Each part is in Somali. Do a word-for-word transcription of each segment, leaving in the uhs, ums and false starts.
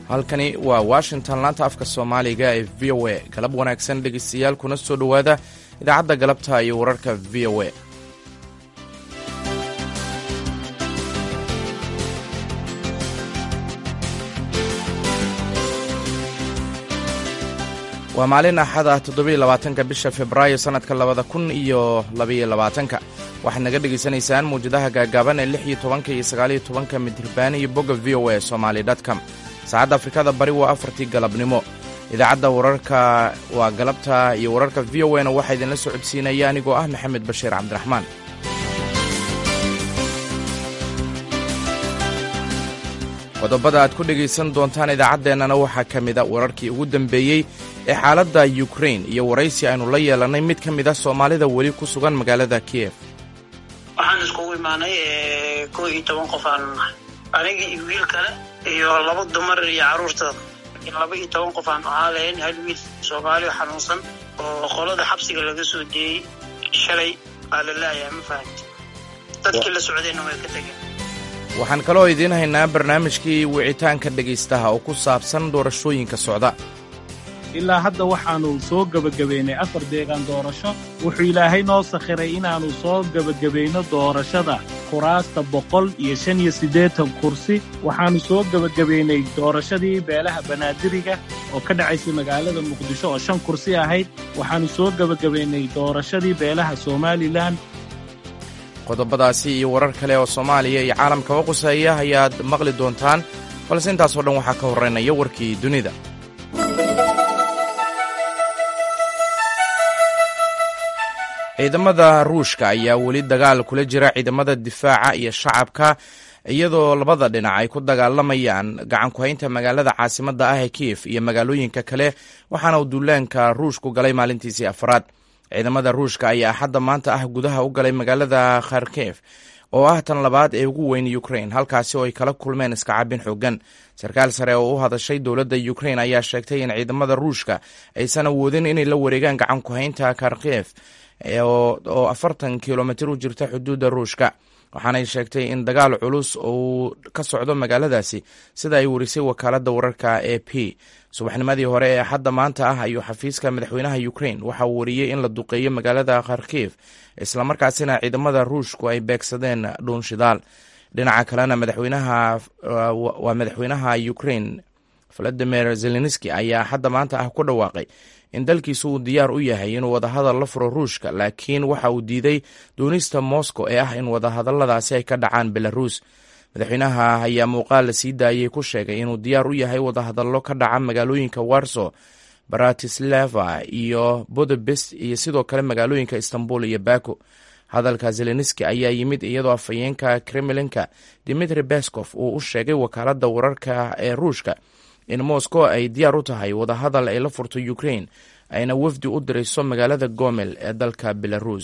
halkani waa washington laanta afka soomaaliga ee v o a galab wanaagsan dhegaystayaal kuna soo dhowaada idaacadda galabta iyo wararka v o a. waa maalin axad ah toddobiyo labaatanka bisha februaayo sannadka labada kun iyo labaiyo labaatanka waxaad naga dhegaysanaysaan mawjadaha gaagaaban ee lix iyo tobanka iyo sagaaliyo tobanka midirbaan iyo bogga v o a somali dotcom. saacadda afrikada bari waa afartii galabnimo. idaacadda wararka waa galabta iyo wararka v o na waxaa idinla soo codsiinaya anigoo ah maxamed bashiir cabdiraxmaan. qodobada aad ku dhegaysan doontaan idaacaddeenana waxaa ka mida wararkii ugu dambeeyey ee xaaladda yukrain iyo waraysi aynu la yeelannay mid ka mid a soomaalida weli ku sugan magaalada kiyef. waxaan iskugu imaanay koo iyo toban qof aan nahay, aniga iyo wiil kale iyo laba dumar iyo carruurtooda. laba iyo toban qof aan ahaa lahayn, hal wiil soomaali oo xanuunsan oo qolada xabsiga laga soo deeyey shalay aa la laayahay, ma fahamti dadkii la socdayna way ka tegeen. waxaan kaloo idiin haynaa barnaamijkii wicitaanka dhegaystaha oo ku saabsan doorashooyinka socda. ilaa hadda waxaannu soo gebagabaynay afar deegaan doorasho. wuxuu ilaahay noo sakhiray inaannu soo gebagabayno doorashada kuraasta boqol iyo shan iyo siddeetan kursi. waxaannu soo gebagabaynay doorashadii beelaha banaadiriga oo ka dhacaysay magaalada muqdisho oo shan kursi ahayd. waxaannu soo gebagabaynay doorashadii beelaha somalilan. qodobadaasi iyo warar kale oo soomaaliya iyo caalamkaba quseeya ayaad maqli doontaan, balse intaasoo dhan waxaa ka horraynaya warkii dunida. ciidamada ruushka ayaa weli dagaal kula jira ciidamada difaaca iyo shacabka, iyadoo labada dhinac ay ku dagaalamayaan gacan ku-haynta magaalada caasimadda ah ee kiyef iyo magaalooyinka kale, waxaana uu duulaanka ruushku galay maalintiisii afraad. ciidamada ruushka ayaa axadda maanta ah gudaha u galay magaalada kharkef oo ah tan labaad ee ugu weyn ukrain, halkaasi oo ay kala kulmeen iska cabin xoogan. sarkaal sare oo u hadashay dowladda ukrain ayaa sheegtay in ciidamada ruushka aysan awoodin inay la wareegaan gacan ku-haynta kharkef oo afartan kilomitir u jirta xuduudda ruushka, waxaanay sheegtay in dagaal culus uu ka socdo magaaladaasi, sida ay warisay wakaaladda wararka a p. subaxnimadii hore ee axadda maanta ah ayuu xafiiska madaxweynaha ukrain waxa uu wariyey in la duqeeyo magaalada kharkif, islamarkaasina ciidamada ruushku ay beegsadeen dhuun shidaal. dhinaca kalena madaxweynaha waa madaxweynaha ukrain valadimir zelenski ayaa axadda maanta ah ku dhawaaqay in dalkiisu uu diyaar u yahay inuu wadahadal la furo ruushka, laakiin waxa uu diiday doonista moscow ee ah in wadahadalladaasi ay ka dhacaan belarus. madaxweynaha ayaa muuqaal la sii daayey ku sheegay inuu diyaar u yahay wadahadallo ka dhaca magaalooyinka warso, bratislava iyo budapest iyo sidoo kale magaalooyinka istanbul iyo bako. hadalka zelenski ayaa yimid iyadoo afhayeenka kremlinka dimitri peskov uu u sheegay wakaaladda wararka ee ruushka in moscow ay diyaar u tahay wadahadal ay la furto ukrain, ayna wafdi u dirayso magaalada gomel ee dalka belarus.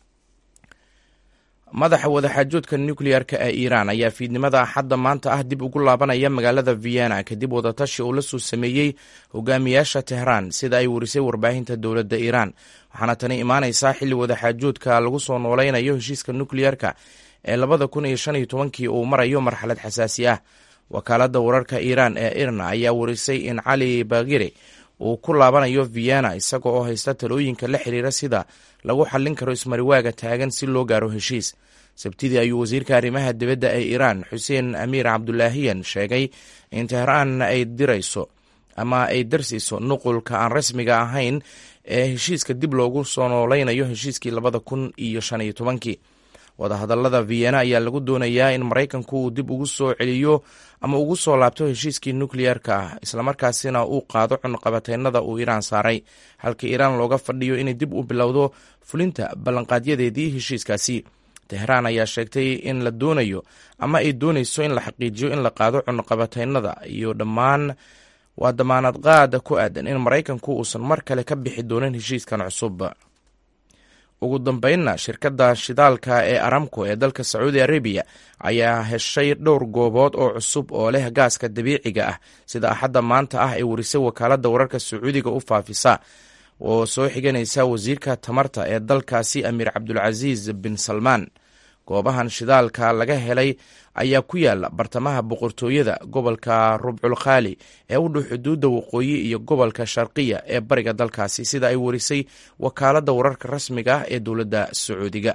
madaxa wadaxaajoodka nukleyarka ee iiraan ayaa fiidnimada axadda maanta ah dib ugu laabanaya magaalada vienna kadib wadatashi uu la soo sameeyey hogaamiyaasha tehraan, sida ay warisay warbaahinta dowladda iiraan. waxaana tani imaanaysaa xilli wadaxaajoodka lagu soo noolaynayo heshiiska nukleyarka ee labada kun iyo shan iyo tobankii uu marayo marxalad xasaasi ah. wakaaladda wararka iiraan ee irna ayaa warisay in cali bakhiri uu ku laabanayo vienna isaga oo haysta talooyinka la xiriira sida lagu xallin karo ismariwaaga taagan si loo gaaro heshiis. sabtidii ayuu wasiirka arrimaha dibadda ee iiraan xuseen amiir cabdulaahiyan sheegay in tehraan ay dirayso ama ay darsiiso nuqulka aan rasmiga ahayn ee heshiiska dib loogu soo noolaynayo heshiiskii labada kun iyo shan iyo tobankii. wadahadallada vienna ayaa lagu doonayaa in maraykanku uu dib ugu soo celiyo ama ugu soo laabto heshiiskii nukleyarka ah, islamarkaasina uu qaado cunqabateynada uu iiraan saaray, halka iiraan looga fadhiyo inay dib u bilowdo fulinta ballanqaadyadeedii heshiiskaasi. tehraan ayaa sheegtay in la doonayo ama ay doonayso in la xaqiijiyo in la qaado cunqabateynada iyo dhammaan waa damaanad qaad ku aadan in maraykanku uusan mar kale ka bixi doonin heshiiskan cusub. ugu dambeynna shirkadda shidaalka ee aramco ee dalka sacuudi arabiya ayaa heshay dhowr goobood oo cusub oo leh gaaska dabiiciga ah, sida axadda maanta ah ee warisay wakaaladda wararka sacuudiga u faafisa oo soo xiganaysa wasiirka tamarta ee dalkaasi amiir cabdulcasiis bin salmaan. goobahan shidaalka laga helay ayaa ku yaala bartamaha boqortooyada gobolka rubcul khaali ee u dhow xuduudda waqooyi iyo gobolka sharqiya ee bariga dalkaasi, sida ay warisay wakaaladda wararka rasmiga ah ee dowladda sacuudiga.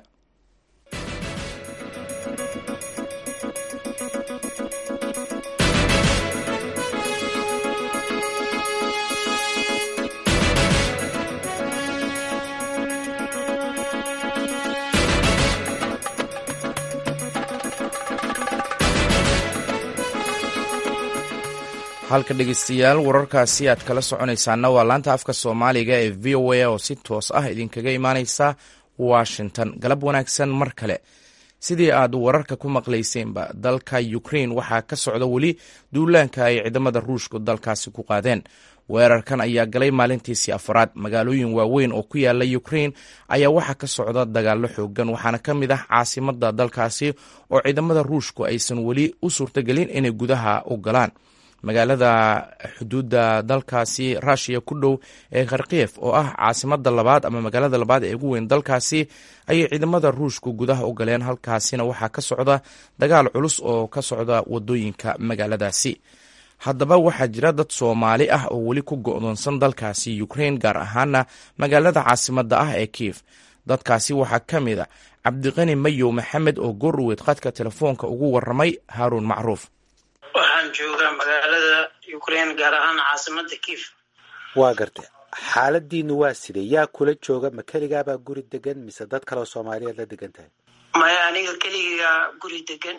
halka dhegeystayaal wararkaasi aad kala soconaysaana waa laanta afka soomaaliga ee v o a oo si toos ah idinkaga imaaneysa Washington. galab wanaagsan mar kale. sidii aad wararka ku maqlayseenba, dalka Ukraine waxaa ka socda weli duulaanka ay ciidamada Ruushku dalkaasi ku qaadeen. weerarkan ayaa galay maalintiisii afraad. magaalooyin waaweyn oo ku yaala Ukraine ayaa waxaa ka socda dagaallo xoogan, waxaana ka mid ah caasimadda dalkaasi oo ciidamada Ruushku aysan weli u suurtagelin inay gudaha u galaan. magaalada xuduudda dalkaasi Russia ku dhow ee Kharkiv oo ah caasimadda labaad ama magaalada labaad ee ugu weyn dalkaasi ayay ciidamada Ruushku gudaha u galeen. halkaasina waxaa ka socda dagaal culus oo ka socda wadooyinka magaaladaasi. haddaba waxaa jira dad Soomaali ah oo weli ku go'doonsan dalkaasi Ukraine, gaar ahaana magaalada caasimadda ah ee Kiev. dadkaasi waxaa ka mid a Cabdiqani Mayow Maxamed oo goorweed khadka telefoonka ugu waramay Haaruun Macruuf. waxaan joogaa magaalada Ukraine, gaar ahaan caasimadda Kiev. waa gartay. xaaladiinu waa sidee? yaa kula jooga? ma keligaabaa guri degan mise dad kale oo Soomaaliyeed la degan tahay? maya, aniga keligaa guri degan.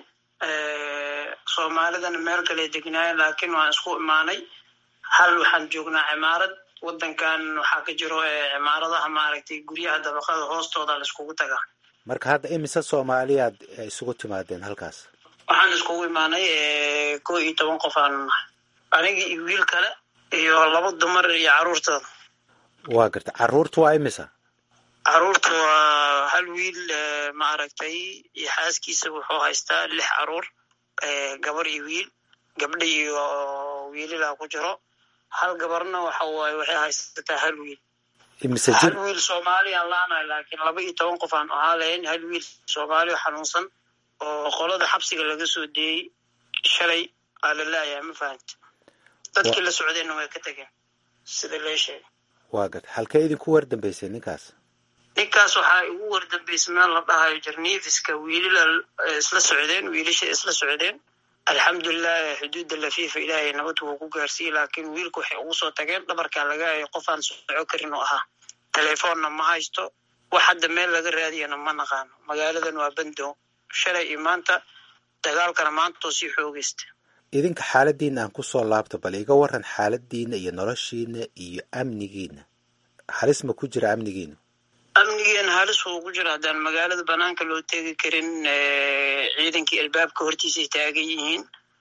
soomaalidana meel kale degnaayeen, laakiin waan isku imaanay. hal waxaan joognaa cimaarad. wadankan waxaa ka jiro cimaaradaha maaragtay guryaha dabaqada hoostooda la iskugu tagaa. marka hadda imise Soomaaliyaad isugu timaadeen halkaas? waxaan iskugu imaanay koo iyo toban qof aan nahay, aniga iyo wiil kale iyo laba dumar iyo caruurtooda. waa garta. caruurtu waa imisa? caruurta waa hal wiil maaragtay iyo xaaskiisa wuxuu haystaa lix caruur, gabar iyo wiil. gabdha iyo wiililaa ku jiro. hal gabarna waxa waaye waxay haysataa hal wiil. imise jir? hal wiil Soomaali aan laanahay, laakiin laba iyo toban qof aan ahaa lahayn. hal wiil Soomaali oo xanuunsan oo qolada xabsiga laga soo deeyey shalay aa la laayahay, ma fahanta. dadkii la socdeenna way ka tageen sida lee sheegay. waa garta. halkee idinku wardambeysay ninkaas? ninkaas waxaa igu wardambeysay meel la dhahayo Jarniifiska. wiilila isla socdeen wiilasha isla socdeen. alxamdulilah, xuduudda lafiifa ilaahay nabad wuu ku gaarsiiyey, laakiin wiilku waxay ugu soo tageen dhabarkaa laga hayo. qof aan soco karin oo ahaa. telefoonna ma haysto. wax hadda meel laga raadiyana ma naqaano. magaaladan waa bandow. shalay iyo maanta dagaalkana maantoo sii xoogaysta. idinka xaaladiina aan kusoo laabto, bal iga waran xaaladiina iyo noloshiina iyo amnigiina. halis ma ku jira amnigiina? amnigeena halis wuu ku jira. haddaan magaalada banaanka loo teegi karin, ciidankii albaabka hortiisay taagan yihiin.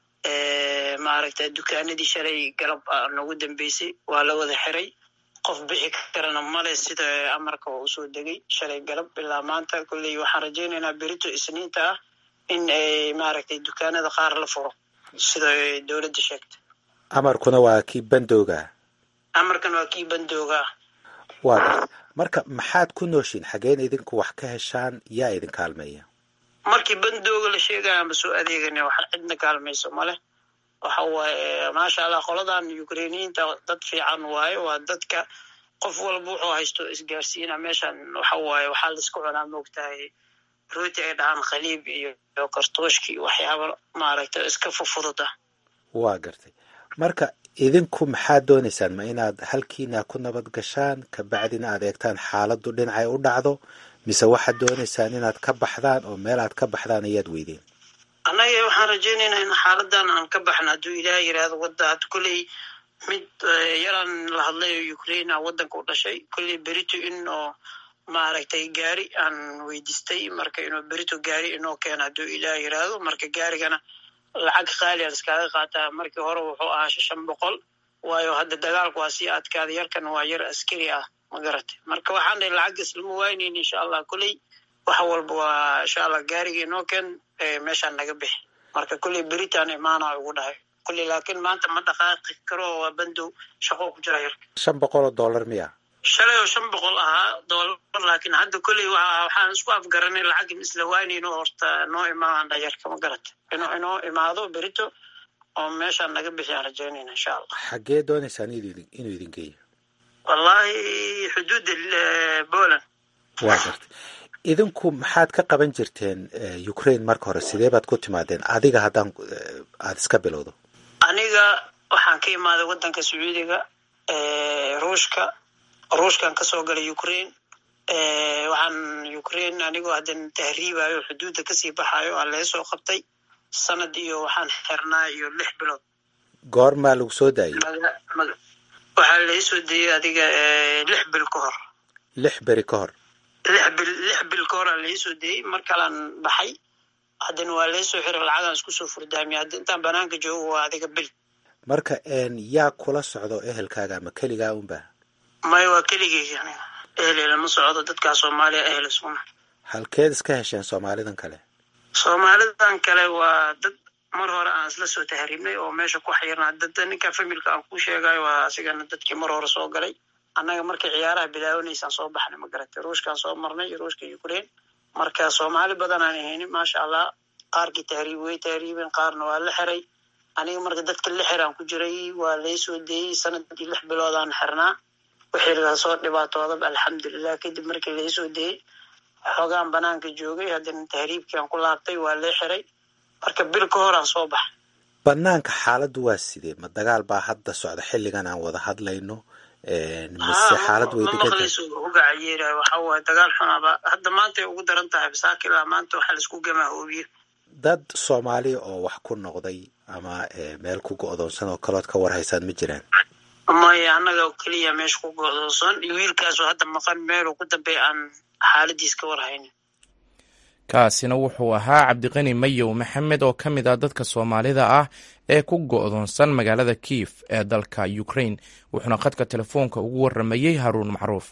maaragta dukaanadii shalay galab nagu dambeysay waa la wada xiray. qof bixi karana male, sida amarka oo usoo degay shalay galab ilaa maanta. kolley waxaan rajaynaynaa berito isniinta ah in maaragtay dukaanada qaar la furo sida dowladda sheegtay. amarkuna waa kii bandowga? amarkan waa kii bandowga. waa garta. marka maxaad ku nooshiin? xageen idinku wax ka heshaan? yaa idin kaalmeeya? markii bandowga la sheegaya ama soo adeegana wax cidna kaalmayso male. waxa waaye maasha allah, qoladan Ukrainiyiinta dad fiican waaye. waa dadka qof walba wuxuu haysto isgaarsiina. meeshan waxa waaye waxaa la isku cunaa, moogtahay rooti ay dhahaan khaliib iyo kartooshki, waxyaaba maaragtay iska fufududa. waa gartay. marka idinku maxaad doonaysaan? ma inaad halkiina ku nabad gashaan kabacdina aad eegtaan xaaladdu dhinacay u dhacdo, mise waxaad doonaysaan inaad ka baxdaan oo meel aad ka baxdaan ayaad weydeen? annaga waxaan rajaynaynaa in xaaladan aan ka baxno hadduu ilaah yiraahdo. wadda had kolley mid yaraan la hadlay oo Ukraine waddanka u dhashay. kolley berito in oo maaragtay gaari aan weydiistay, marka inuu berito gaari inoo keeno hadduu ilaah yiraahdo. marka gaarigana lacag qaali aan iskaga qaataa. markii hore wuxuu ahaa shan boqol, waayo hadda dagaalku waa sii adkaaday. yarkan waa yar askari ah, ma garatay. marka waxaan dhahay lacag islama waynayn insha allah. kolley wax walba waa insha allah gaariga inoo keen, meeshaan naga bixi. marka kolley beritaan imaana ugu dhahay. kolley laakiin maanta ma dhaqaaqi karo, waa bandow shaqo ku jira yarka. shan boqol oo dollar miya? shalay oo shan boqol ahaa doolar, laakiin hadda kolley waxaan isku afgaranay lacag isla waynayno horta noo imaadaan dhayarka ma garata inuu inoo imaado berito oo meeshaan naga bixiyaan rajaynayna insha allah. xaggee doonaysaan inuu idin geeyo? wallahi xuduudda Poland. waa gartay. idinku maxaad ka qaban jirteen Ukraine marka hore? sidee baad ku timaadeen adiga haddaan aada iska bilowdo? aniga waxaan ka imaaday waddanka Sacuudiga, ruushka ruushkan kasoo galay Ukraine. waxaan Ukraine anigoo haddan tahriibayo xuduudda kasii baxayo aan laga soo qabtay sanad iyo waxaan xirnaa iyo lix bilood. goormaa lagu soo daayay? waxaa laga soo dayay adiga lix bil ka hor. lix beri ka hor? lix bil lix bil ka hor aa laga soo dayay. mar kalaan baxay haddana waa laga soo xiray lacagaan isku soo furdaamiyay. hadda intaan banaanka joogo waa adiga bil. marka yaa kula socdo ehelkaaga ama keligaa unba? maya waa keligeyga aniga. ehel lama socdo, dadkaa Soomaaliya ehel isuna. halkeed iska hesheen Soomaalidan kale? Soomaalidan kale waa dad mar hore aan isla soo tahriibnay oo meesha ku xayirnaa. dad ninka familka aan ku sheegayo waa asigana dadkii mar hore soo galay. annaga markii ciyaaraha bilaawanaysaan soo baxnay ma garatay. ruushkaan soo marnay, ruushka Ukraine. marka Soomaali badan aan ahaynin maasha allah. qaarkii tahriib way tahriibeen, qaarna waa la xiray. aniga marka dadka la xiraan ku jiray waa lay soo deeyey sanadkii lix bilood aan xirnaa. wixii laga soo dhibaatoodaba alxamdulilah. kadib markii lay soo deeyey xoogaan banaanka joogay, haddana tahriibkii aan ku laabtay waa lay xiray. marka bil ka hor aan soo baxay. banaanka xaaladdu waa sidee? ma dagaal baa hadda socda xilligan aan wada hadlayno mise xaalad way degantahay? waxa waaye dagaal xunaaba hadda maanta ay ugu daran tahay. bisaaki ilaa maanta waxaa laisku gamahoobiye. dad Soomaali oo wax ku noqday ama meel ku go'doonsan oo kalood ka war haysaan ma jiraan? maya annaga keliya meesha ku go'doonsan iyo wiilkaasoo hadda maqan meel ugu dambeey aan xaaladiis ka war haynin. kaasina wuxuu ahaa cabdiqani mayow maxamed oo ka mid ah dadka Soomaalida ah ee ku go'doonsan magaalada Kiev ee dalka Ukraine. wuxuuna khadka telefoonka ugu waramayay Haruun Macruuf.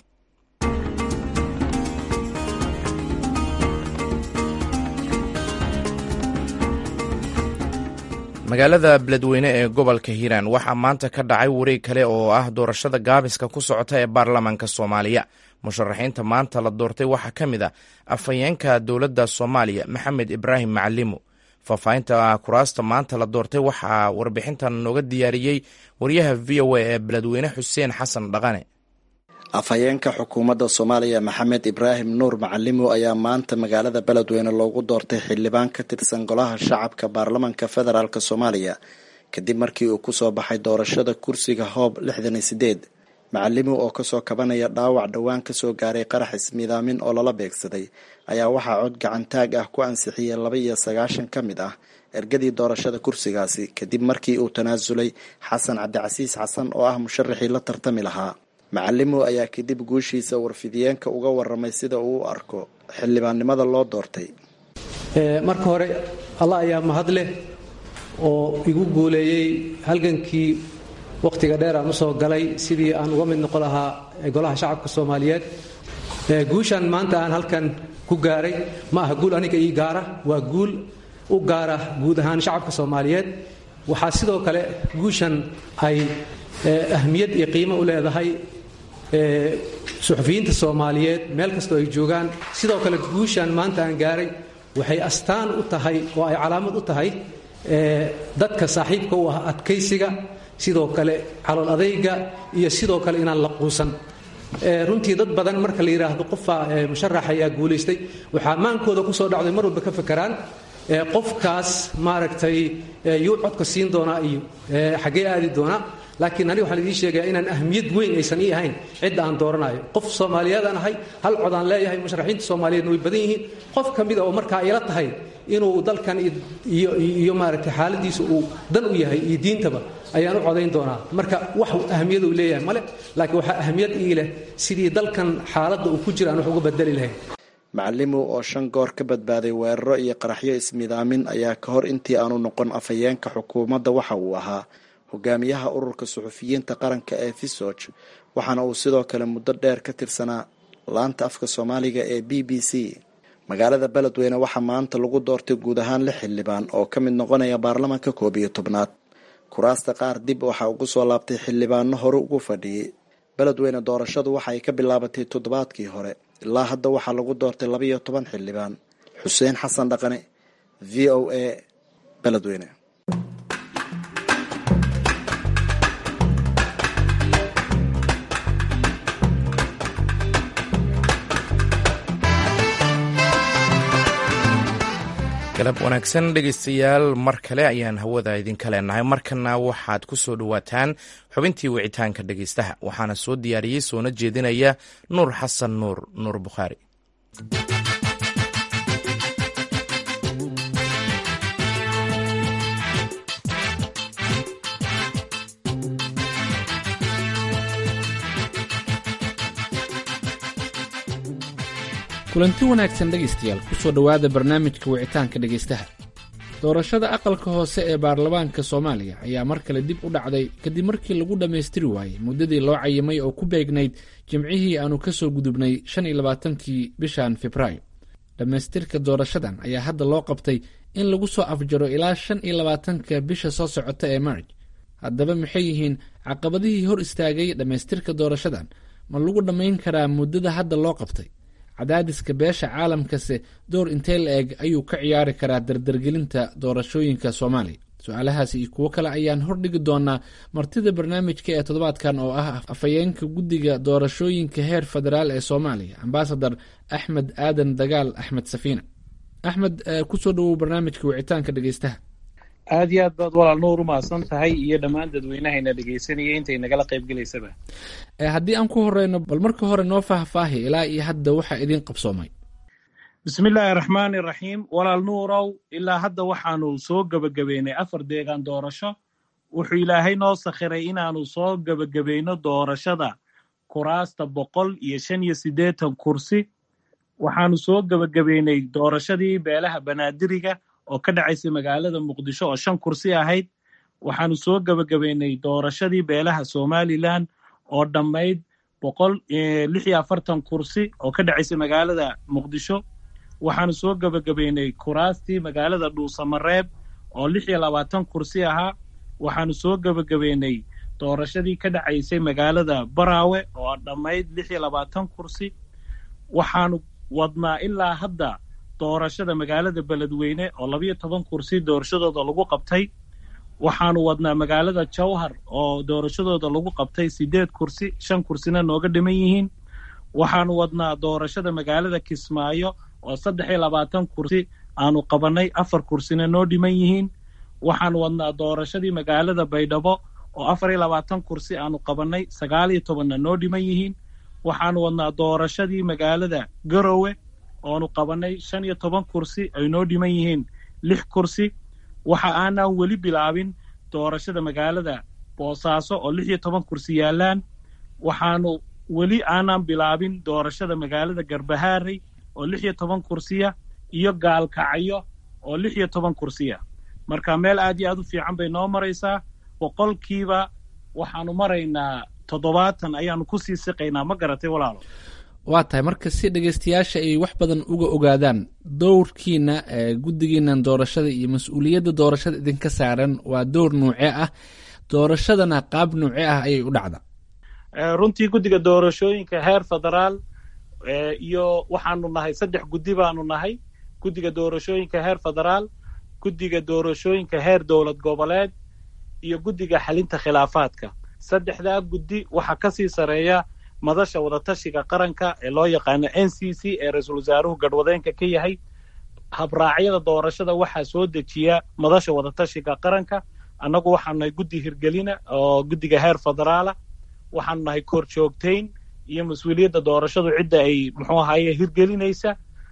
magaalada Beledweyne ee gobolka Hiiraan waxaa maanta ka dhacay wareeg kale oo ah doorashada gaabiska ku socota ee baarlamaanka Soomaaliya. musharaxiinta maanta la doortay waxaa ka mid ah afhayeenka dowladda Soomaaliya Maxamed Ibraahim Macalimo. faahfaahinta kuraasta maanta la doortay waxaa warbixintan nooga diyaariyey wariyaha V O A ee Beledweyne Xuseen Xasan Dhaqane. afhayeenka xukuumadda Soomaaliya Maxamed Ibraahim Nuur Macalimo ayaa maanta magaalada Beledweyne loogu doortay xildhibaan ka tirsan golaha shacabka baarlamaanka federaalk Soomaaliya kadib markii uu ku soo baxay doorashada kursiga hoob lixdan iyo sideed. Macalimo oo kasoo kabanaya dhaawac dhowaan kasoo gaaray qarax ismiidaamin oo lala beegsaday ayaa waxaa cod gacantaag ah ku ansixiyay laba iyo sagaashan ka mid ah ergadii doorashada kursigaasi kadib markii uu tanaasulay xasan cabdicasiis xasan oo ah musharaxii la tartami lahaa. Macalimo ayaa kadib guushiisa warfidiyeenka uga waramay sida uu u arko xildhibaannimada loo doortay. marka hore Allah ayaa mahad leh oo igu guuleeyay halgankii waqtiga dheer aan usoo galay sidii aan uga mid noqon lahaa golaha shacabka Soomaaliyeed. guushan maanta aan halkan ku gaaray ma aha guul aniga ii gaara, waa guul u gaara guud ahaan shacabka Soomaaliyeed. waxaa sidoo kale guushan ay ahmiyad iyo qiimo u leedahay suxufiyiinta Soomaaliyeed meel kasta ay joogaan. sidoo kale guushan maanta aan gaaray waxay astaan u tahay oo ay calaamad u tahay dadka saaxiibka u ah adkaysiga, sidoo kale calool adayga iyo sidoo kale inaan la quusan. runtii dad badan marka la yiraahdo qofa musharax ayaa guuleystay waxaa maankooda ku soo dhacday mar walba ka fakaraan qofkaas maaragtay yuu codka siin doonaa iyo xagee aadi doonaa. laakiin aniga waxaan idiin sheegayaa inaan ahmiyad weyn aysan ii ahayn cidda aan dooranayo. qof Soomaaliyeed aan ahay, hal cod aan leeyahay, musharaxiinta Soomaaliyeed way badan yihiin. qof ka mid ah oo markaa ila tahay inuu dalkan iyo iyo maaragtay xaaladiisa uu dan u yahay iyo diintaba ayaan u codayn doonaa. marka wax ahmiyad uu leeyahay male, laakiin waxa ahmiyad ii leh sidii dalkan xaaladda uu ku jiro aan wax uga bedeli lahayn. Macalimo oo shan goor ka badbaaday weeraro iyo qaraxyo ismiidaamin ayaa ka hor intii aanu noqon afhayeenka xukuumadda waxa uu ahaa hogaamiyaha ururka suxufiyiinta qaranka ee Fisoj, waxaana uu sidoo kale muddo dheer ka tirsanaa laanta afka Soomaaliga ee B B C. magaalada Beledweyne waxaa maanta lagu doortay guud ahaan lix xildhibaan oo ka mid noqonaya baarlamaanka koob iyo tobnaad. kuraasta qaar dib waxaa ugu soo laabtay xildhibaano hore ugu fadhiyay beledweyne doorashadu waxa ay ka bilaabatay toddobaadkii hore ilaa hadda waxaa lagu doortay laba iyo toban xildhibaan. xuseen xasan dhaqane, v o a, beledweyne. galab wanaagsan dhegaystayaal, mar kale ayaan hawada idinka leenahay. markana waxaad ku soo dhowaataan xubintii wicitaanka dhegaystaha, waxaana soo diyaariyey soona jeedinaya nuur xasan nuur nuur bukhaari. kulanti wanaagsan dhegaystayaal, ku soo dhowaada barnaamijka wicitaanka dhegaystaha. doorashada aqalka hoose ee baarlamaanka soomaaliya ayaa mar kale dib u dhacday kadib markii lagu dhammaystiri waayey muddadii loo cayimay oo ku beegnayd jimcihii aanu ka soo gudubnay shan iyo labaatankii bishan februaayo. dhammaystirka doorashadan ayaa hadda loo qabtay in lagu soo afjaro ilaa shan iyo labaatanka bisha soo socota ee maarj. haddaba maxay yihiin caqabadihii hor istaagay dhammaystirka doorashadan? ma lagu dhammayn karaa muddada hadda loo qabtay? cadaadiska beesha caalamkase door intee la eg ayuu ka ciyaari karaa dardargelinta doorashooyinka soomaaliya? su-aalahaasi iyo kuwo kale ayaan hordhigi doonaa martida barnaamijka ee toddobaadkan oo ah afhayeenka guddiga doorashooyinka heer federaal ee soomaaliya, ambasador axmed aadan dagaal axmed safiina. axmed, kusoo dhawow barnaamijka wicitaanka dhegaystaha. aad iyo aad baad walaal nuur umahadsan tahay, iyo dhammaan dadweynahayna dhegaysanaya intay nagala qayb gelaysaba. haddii aan ku horeyno, bal marka hore noo faahfaahi ilaa iyo hadda waxaa idin qabsoomay. bismillaahi raxmaani raxiim. walaal nuurow, ilaa hadda waxaanu soo gebagabeynay afar deegaan doorasho. wuxuu ilaahay noo sakhiray inaanu soo gebagabayno doorashada kuraasta boqol iyo shan iyo siddeetan kursi. waxaanu soo gebagabeynay doorashadii beelaha banaadiriga oo ka dhacaysay magaalada muqdisho oo shan kursi ahayd. waxaanu soo gebagabeynay doorashadii beelaha somalilan oo dhammayd boqol lix iyo afartan kursi oo ka dhacaysay magaalada muqdisho. waxaanu soo gebagabeynay kuraastii magaalada dhuusamareeb oo lix iyo labaatan kursi ahaa. waxaanu soo gebagabeynay doorashadii ka dhacaysay magaalada baraawe oo dhammayd lix iyo labaatan kursi. waxaanu wadnaa ilaa hadda doorashada magaalada beledweyne oo labiyo toban kursi doorashadooda lagu qabtay. waxaanu wadnaa magaalada jowhar oo doorashadooda lagu qabtay siddeed kursi, shan kursina nooga dhiman yihiin. waxaanu wadnaa doorashada magaalada kismaayo oo saddex iyo labaatan kursi aanu qabanay, afar kursina noo dhiman yihiin. waxaanu wadnaa doorashadii magaalada baydhabo oo afar iyo labaatan kursi aanu qabanay, sagaal iyo tobanna noo dhiman yihiin. waxaanu wadnaa doorashadii magaalada garowe oonu qabanay shan iyo toban kursi ay noo dhiman yihiin lix kursi. waxa aanaan weli bilaabin doorashada magaalada boosaaso oo lix iyo toban kursi yaalaan. waxaanu weli aanaan bilaabin doorashada magaalada garbahaarey oo lix iyo toban kursiya, iyo gaalkacyo oo lix iyo toban kursiya. marka meel aad iyo aad u fiican bay noo maraysaa. boqolkiiba waxaanu maraynaa toddobaatan ayaanu kusii siqaynaa. ma garatay walaalo? waa tahay, marka si dhegaystayaasha ay wax badan uga ogaadaan dowrkiina guddigiinan doorashada iyo mas-uuliyadda doorashada idinka saaran waa dowr nuuce ah? doorashadana qaab nuuce ah ayay u dhacda? runtii guddiga doorashooyinka heer federaal iyo waxaanu nahay saddex guddi baanu nahay. guddiga doorashooyinka heer federaal, guddiga doorashooyinka heer dowlad goboleed, iyo guddiga xalinta khilaafaadka. saddexdaa guddi waxaa kasii sareeya madasha wadatashiga qaranka ee loo yaqaano n c c ee ra-iisul wasaaruhu gadhwadeenka ka yahay. habraacyada doorashada waxaa soo dejiya madasha wadatashiga qaranka. annagu waxaanu nahay guddi hirgelina oo guddiga heer federaala. waxaanu nahay kor joogtayn iyo mas-uuliyadda doorashadu cidda ay muxuu ahaye hirgelinaysa.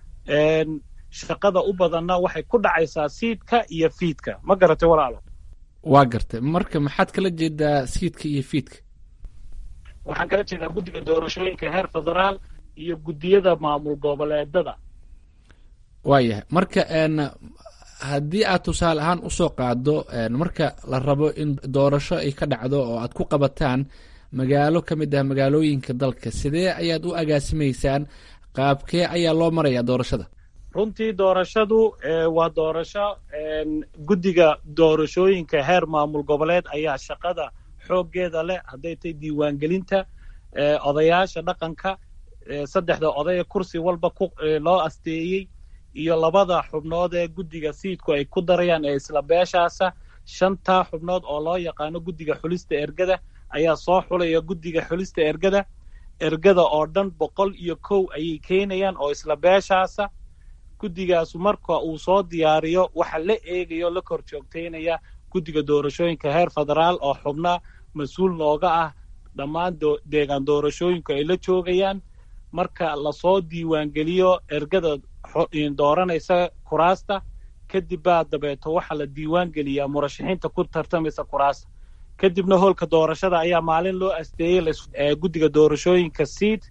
shaqada u badanna waxay ku dhacaysaa siidka iyo fiidka. ma garatay walaalo? waa gartay. marka maxaad kala jeedaa siidka iyo fiidka? waxaan kala jeedaa guddiga doorashooyinka heer federaal iyo guddiyada maamul goboleedada. waayahay. marka haddii aad tusaale ahaan usoo qaado, marka la rabo in doorasho ay ka dhacdo oo aad ku qabataan magaalo ka mid ah magaalooyinka dalka, sidee ayaad u agaasimaysaan? qaabkee ayaa loo marayaa doorashada? runtii doorashadu waa doorasho guddiga doorashooyinka heer maamul goboleed ayaa shaqada xooggeeda leh. hadday tahay diiwaangelinta, odayaasha dhaqanka saddexda odaya kursi walba loo asteeyey iyo labada xubnood ee guddiga siidku ay ku darayaan ee isla beeshaasa shantaa xubnood oo loo yaqaano guddiga xulista ergada ayaa soo xulaya guddiga xulista ergada ergada oo dhan boqol iyo kow ayay keenayaan oo isla beeshaasa guddigaasu marka uu soo diyaariyo waxa la eegayo la kor joogtaynaya guddiga doorashooyinka heer federaal oo xubna mas-uul nooga ah dhammaan deegaan doorashooyinku ay la joogayaan marka lasoo diiwaangeliyo ergada dooranaysa kuraasta kadib baa dabeeto waxaa la diiwaan geliyaa murashaxiinta ku tartamaysa kuraasta kadibna hoolka doorashada ayaa maalin loo asteeyey guddiga doorashooyinka siid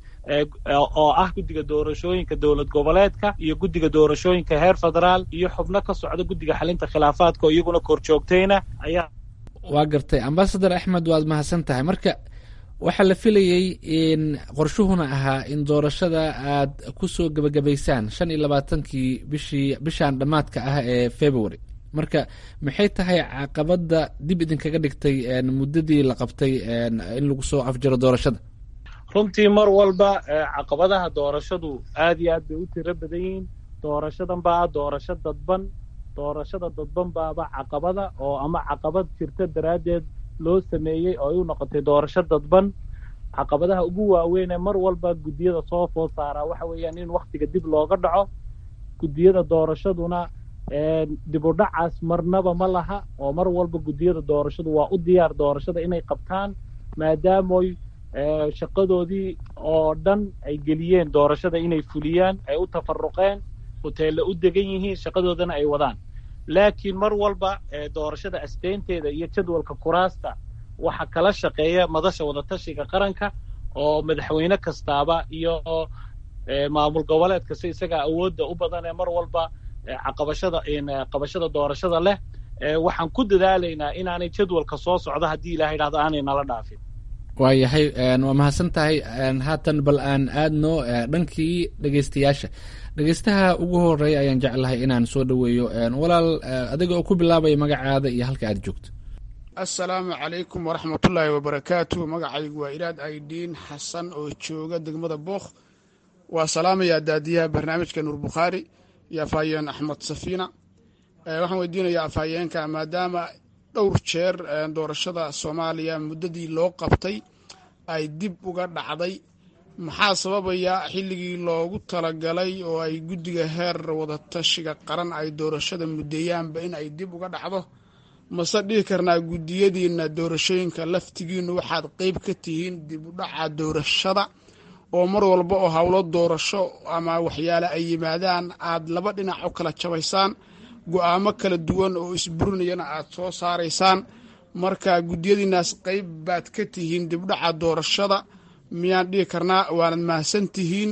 oo ah guddiga doorashooyinka dowlad goboleedka iyo guddiga doorashooyinka heer federaal iyo xubno ka socda guddiga xalinta khilaafaadka oo iyaguna kor joogtayna ayaa waa gartay ambasador axmed waad mahadsan tahay marka waxaa la filayey in qorshuhuna ahaa in doorashada aad ku soo gebagabaysaan shan iyo labaatankii bishii bishaan dhammaadka ah ee february marka maxay tahay caqabadda dib idinkaga dhigtay muddadii la qabtay in lagu soo afjaro doorashada runtii mar walba caqabadaha doorashadu aad iyo aad bay u tiro badan yihiin doorashadan baa doorasho dadban doorashada dadban baaba caqabada oo ama caqabad jirta daraaddeed loo sameeyey oo ay u noqotay doorasho dadban caqabadaha ugu waaweyn ee mar walba guddiyada soo food saaraa waxa weeyaan in wakhtiga dib looga dhaco guddiyada doorashaduna dib u dhacaas marnaba ma laha oo mar walba guddiyada doorashadu waa u diyaar doorashada inay qabtaan maadaamoy shaqadoodii oo dhan ay geliyeen doorashada inay fuliyaan ay u tafaruqeen hoteelle u degan yihiin shaqadoodana ay wadaan laakiin mar walba doorashada asteynteeda iyo jadwalka kuraasta waxa kala shaqeeya madasha wadatashiga qaranka oo madaxweyne kastaaba iyo maamul goboleed kasta isagaa awoodda u badan ee mar walba caqabashada qabashada doorashada leh waxaan ku dadaalaynaa inaanay jadwalka soo socdo haddii ilaha idhahdo aanay nala dhaafin waayahay waa mahadsan tahay haatan bal aan aadno dhankii dhegeystayaasha dhegeystaha ugu horeeya ayaan jeclahay inaan soo dhoweeyo walaal adiga oo ku bilaabaya magacaada iyo halka aad joogto assalaamu calaykum waraxmatullaahi wabarakaatu magacaygu waa iraad aydiin xasan oo jooga degmada bookh waa salaamayaa daadiyaha barnaamijka nuur bukhaari iyo afhayeen axmed safiina waxaan weydiinayaa afhayeenka maadaama dhowr jeer doorashada soomaaliya muddadii loo qabtay ay dib uga dhacday maxaa sababaya xilligii loogu talagalay oo ay guddiga heer wadatashiga qaran ay doorashada muddeeyaanba in ay dib uga dhacdo mase dhihi karnaa guddiyadiinna doorashooyinka laftigiinnu waxaad qayb ka tihiin dib u dhaca doorashada oo mar walba oo howlo doorasho ama waxyaale ay yimaadaan aad laba dhinac u kala jabaysaan go'aamo kala duwan oo isburinayana aad soo saaraysaan marka guddiyadiinnaas qayb baad ka tihiin dibdhaca doorashada miyaan dhihi karnaa waanad mahadsan tihiin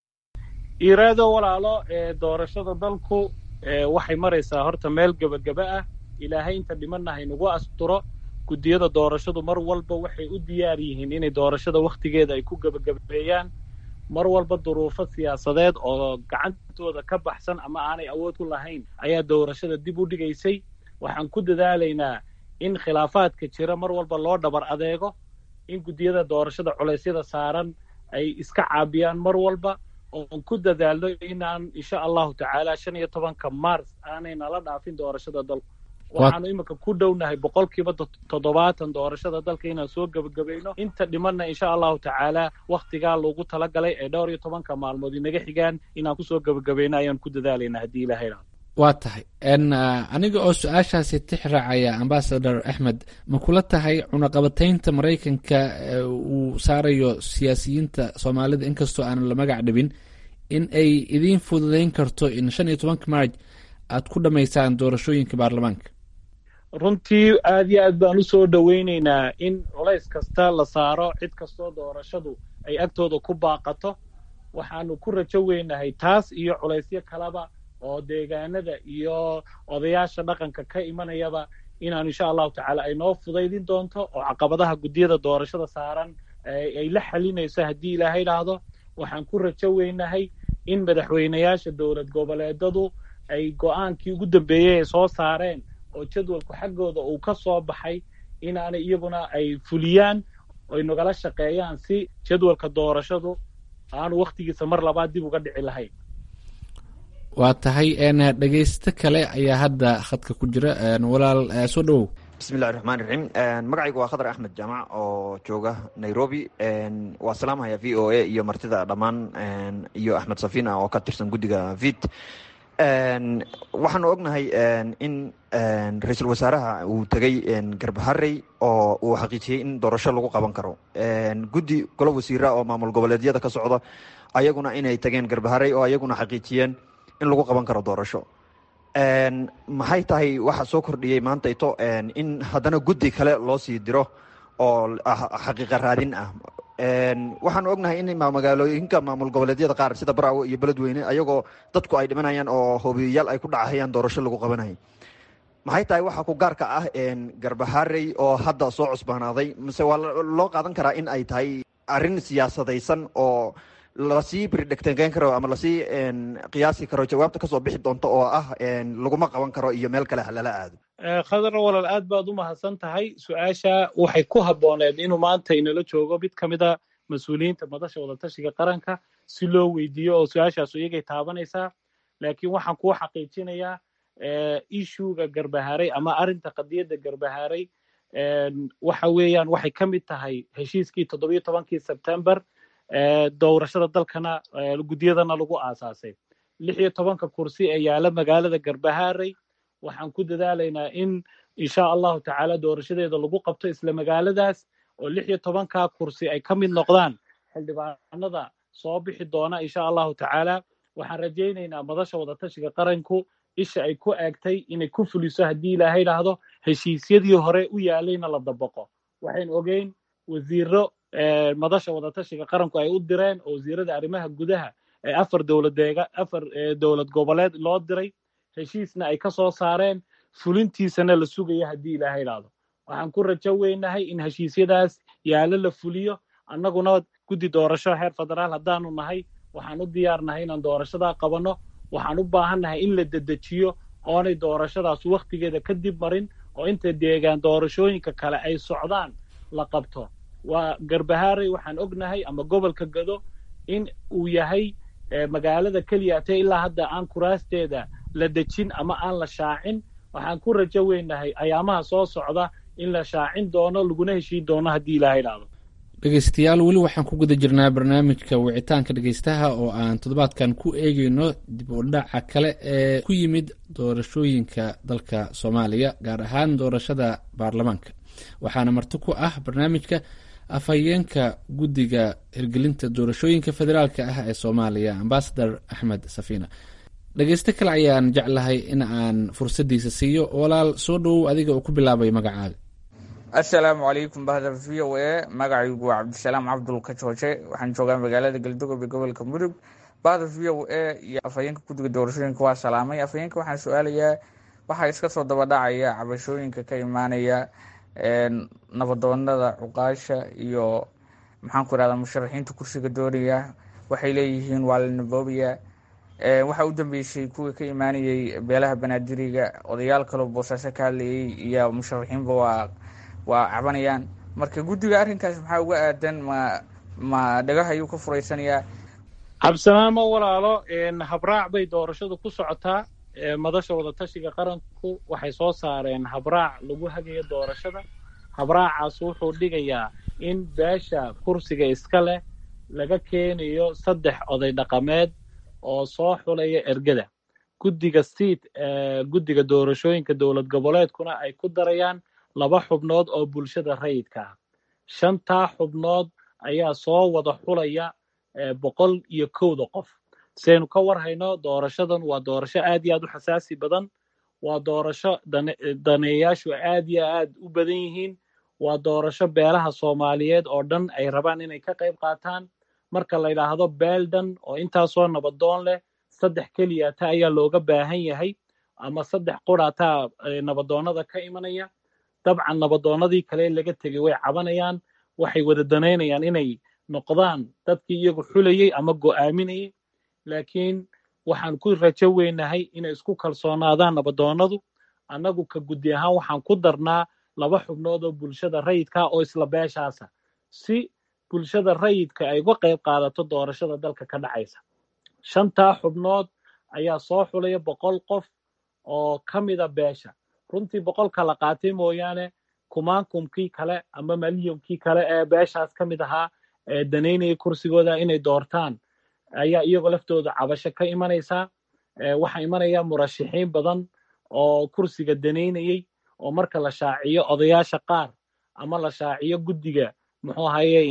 iraado walaalo doorashada dalku waxay maraysaa horta meel gebagaba ah ilaahay inta dhimanna haynagu asturo guddiyada doorashadu mar walba waxay u diyaar yihiin inay doorashada wakhtigeeda ay ku gebagabeeyaan mar walba duruufo siyaasadeed oo gacantooda ka baxsan ama aanay awood ku lahayn ayaa doorashada dib u dhigaysay waxaan ku dadaalaynaa in khilaafaadka jira mar walba loo dhabar adeego in guddiyada doorashada culeysyada saaran ay iska caabiyaan mar walba oon ku dadaalno inaan insha allahu tacaala shan iyo tobanka mars aanay nala dhaafin doorashada dalku waxaanu iminka ku dhownahay boqolkiiba toddobaatan doorashada dalka inaan soo gebagabayno inta dhimanna insha allahu tacaala wakhtigaa loogu talagalay ee dhowr iyo tobanka maalmood inaga xigaan inaan kusoo gebagabayno ayaan ku dadaalayna haddii ilaha idhahdo waa tahay aniga oo su-aashaasi tix raacaya ambasador axmed ma kula tahay cunaqabataynta maraykanka uu saarayo siyaasiyiinta soomaalida inkastoo aanan la magac dhibin in ay idiin fududayn karto in shan iyo tobanka marj aad ku dhammaysaan doorashooyinka baarlamaanka runtii aad iyo aad baan u soo dhowaynaynaa in culays kasta la saaro cid kastoo doorashadu ay agtooda ku baaqato waxaanu ku rajo weynahay taas iyo culaysyo kaleba oo deegaanada iyo odayaasha dhaqanka ka imanayaba inaanu insha allahu tacaala ay noo fudaydin doonto oo caqabadaha guddiyada doorashada saaran ay la xalinayso haddii ilaahay idhaahdo waxaan ku rajo weynahay in madaxweynayaasha dowlad goboleedadu ay go-aankii ugu dambeeyey ay soo saareen oo jadwalku xaggooda uu ka soo baxay inaanay iyaguna ay fuliyaan oy nagala shaqeeyaan si jadwalka doorashadu aanu wakhtigiisa mar labaad dib uga dhici lahayn. waa tahay dhegaysto kale ayaa hadda khadka ku jira. walaal soo dhowow. bismillahi raxmaan raxiim. magacaygu waa khadar axmed jaamac oo jooga nairobi. waa salaamhaya v o a iyo martida dhammaan iyo axmed safina oo ka tirsan guddiga vit. waxaanu ognahay in ra-iisul wasaaraha uu tegey garbaharey oo uu xaqiijiyey in doorasho lagu qaban karo. guddi golo wasiira oo maamul goboleedyada ka socda ayaguna inay tageen garbaharey oo ayaguna xaqiijiyeen in lagu qaban karo doorasho. maxay tahay waxa soo kordhiyey maantayto in haddana guddi kale loo sii diro oo xaqiiqa raadin ah? waxaanu ognahay in magaalooyinka maamul goboleedyada qaar sida baraawo iyo beledweyne ayagoo dadku ay dhimanayaan oo hobiyayaal ay ku dhacahayaan doorasho lagu qabanayay. maxay tahay waxa ku gaarka ah garbaharey oo hadda soo cusbaanaaday, mise waa loo qaadan karaa in ay tahay arrin siyaasadaysan oo lasii bridhegtegeyn karo ama lasii qiyaasi karo jawaabta kasoo bixi doonto oo ah laguma qaban karo iyo meel kale halala aado? khadar walaal aad baad u mahadsan tahay. su-aasha waxay ku habbooneed inuu maanta inala joogo mid ka mid a mas-uuliyiinta madasha wadatashiga qaranka si loo weydiiyo oo su-aashaasu iyagay taabanaysaa. laakiin waxaan kuu xaqiijinayaa ishuga garbaharey ama arrinta qadiyadda garbaharey waxa weeyaan waxay ka mid tahay heshiiskii toddobiyo tobankii sebtembar doorashada dalkana guddiyadana lagu aasaasay. lix iyo tobanka kursi ee yaala magaalada garbaharey waxaan ku dadaalaynaa in insha allahu tacaala doorashadeeda lagu qabto isla magaaladaas oo lix iyo tobankaa kursi ay ka mid noqdaan xildhibaanada soo bixi doona insha allahu tacaala. waxaan rajaynaynaa madasha wadatashiga qaranku isha ay ku eegtay inay ku fuliso haddii ilaahay idhaahdo heshiisyadii hore u yaalayna la dabaqo. waxaynu ogeyn wasiiro madasha wadatashiga qaranku ay u direen oo wasiirada arrimaha gudaha ee afar dowladeega afar dowlad goboleed loo diray, heshiisna ay ka soo saareen, fulintiisana la sugaya haddii ilaahay idhaahdo. waxaan ku rajo weynahay in heshiisyadaas yaalo la fuliyo. annaguna guddi doorasho heer federaal haddaanu nahay waxaan u diyaarnahay inaan doorashadaa qabanno. waxaan u baahannahay in la dedejiyo oonay doorashadaas wakhtigeeda kadib marin oo inta deegaan doorashooyinka kale ay socdaan la qabto. waa garbaharey waxaan ognahay ama gobolka gado in uu yahay magaalada keliya te ilaa hadda aan kuraasteeda la dejin ama aan la shaacin. waxaan ku rajo weynahay ayaamaha soo socda in la shaacin doono laguna heshiin doono haddii ilaahay idhaahdo. dhegeystayaal weli waxaan ku guda jirnaa barnaamijka wicitaanka dhegeystaha oo aan toddobaadkan ku eegeyno dib u dhaca kale ee ku yimid doorashooyinka dalka soomaaliya, gaar ahaan doorashada baarlamaanka. waxaana marti ku ah barnaamijka afhayeenka guddiga hirgelinta doorashooyinka federaalka ah ee soomaaliya ambasador axmed safina. dhegeysto kale ayaan jeclahay in aan fursaddiisa siiyo. walaal soo dhowow adiga uu ku bilaabay magacaaga. assalaamu calaykum bahda v o a. magacaygu waa cabdisalaam cabdulka jooje, waxaan joogaa magaalada galdogob ee gobolka mudug. bahda v o a iyo afhayeenka guddiga doorashooyinka waa salaamay. afhayeenka waxaan su-aalayaa waxaa iska soo dabadhacaya cabashooyinka ka imaanaya nabadoonada cuqaasha iyo maxaanku irahdaa musharaxiinta kursiga doonaya. waxay leeyihiin waa la naboobiya. waxaa u dambeysay kuwii ka imaanayay beelaha banaadiriga, odayaal kaloo boosaaso ka hadlayay iyo musharaxiinba waa waa cabanayaan. marka guddiga arrinkaas maxaa uga aadan? ma ma dhagaha ayuu ka furaysanayaa? cabdisalaamo walaalo, habraac bay doorashadu ku socotaa. madasha wadatashiga qaranku waxay soo saareen habraac lagu hagayo doorashada. habraacaas wuxuu dhigayaa in beesha kursiga iska leh laga keenayo saddex oday dhaqameed oo soo xulaya ergada. guddiga siid guddiga doorashooyinka dowlad goboleedkuna ay ku darayaan laba xubnood oo bulshada rayidka ah. shantaa xubnood ayaa soo wada xulaya boqol iyo kowda qof. saynu ka war hayno doorashadan waa doorasho aad iyo aad u xasaasi badan. waa doorasho daneeyaashu aad iyo aad u badan yihiin. waa doorasho beelaha soomaaliyeed oo dhan ay rabaan inay ka qayb qaataan. marka la yidhaahdo beeldan oo intaasoo nabadoon leh, saddex keliya ta ayaa looga baahan yahay ama saddex qurataa nabadoonada ka imanaya. dabcan nabadoonadii kale laga tegay way cabanayaan. waxay wada danaynayaan inay noqdaan dadkii iyagu xulayay ama go'aaminayay. laakiin waxaan ku rajo weynahay inay isku kalsoonaadaan nabadoonadu. annagu ka guddi ahaan waxaan ku darnaa laba xubnood oo bulshada rayidka oo isla beeshaasa si bulshada rayidka ay uga qayb qaadato doorashada dalka ka dhacaysa. shantaa xubnood ayaa soo xulaya boqol qof oo ka mida beesha. runtii boqolka la qaatay mooyaane kumaankumkii kale ama malyunkii kale ee beeshaas ka mid ahaa ee danaynaya kursigooda inay doortaan ayaa iyagoo laftooda cabasho ka imanaysaa. waxaa imanaya murashaxiin badan oo kursiga danaynayay oo marka la shaaciyo odayaasha qaar ama la shaaciyo guddiga muxuu ahaye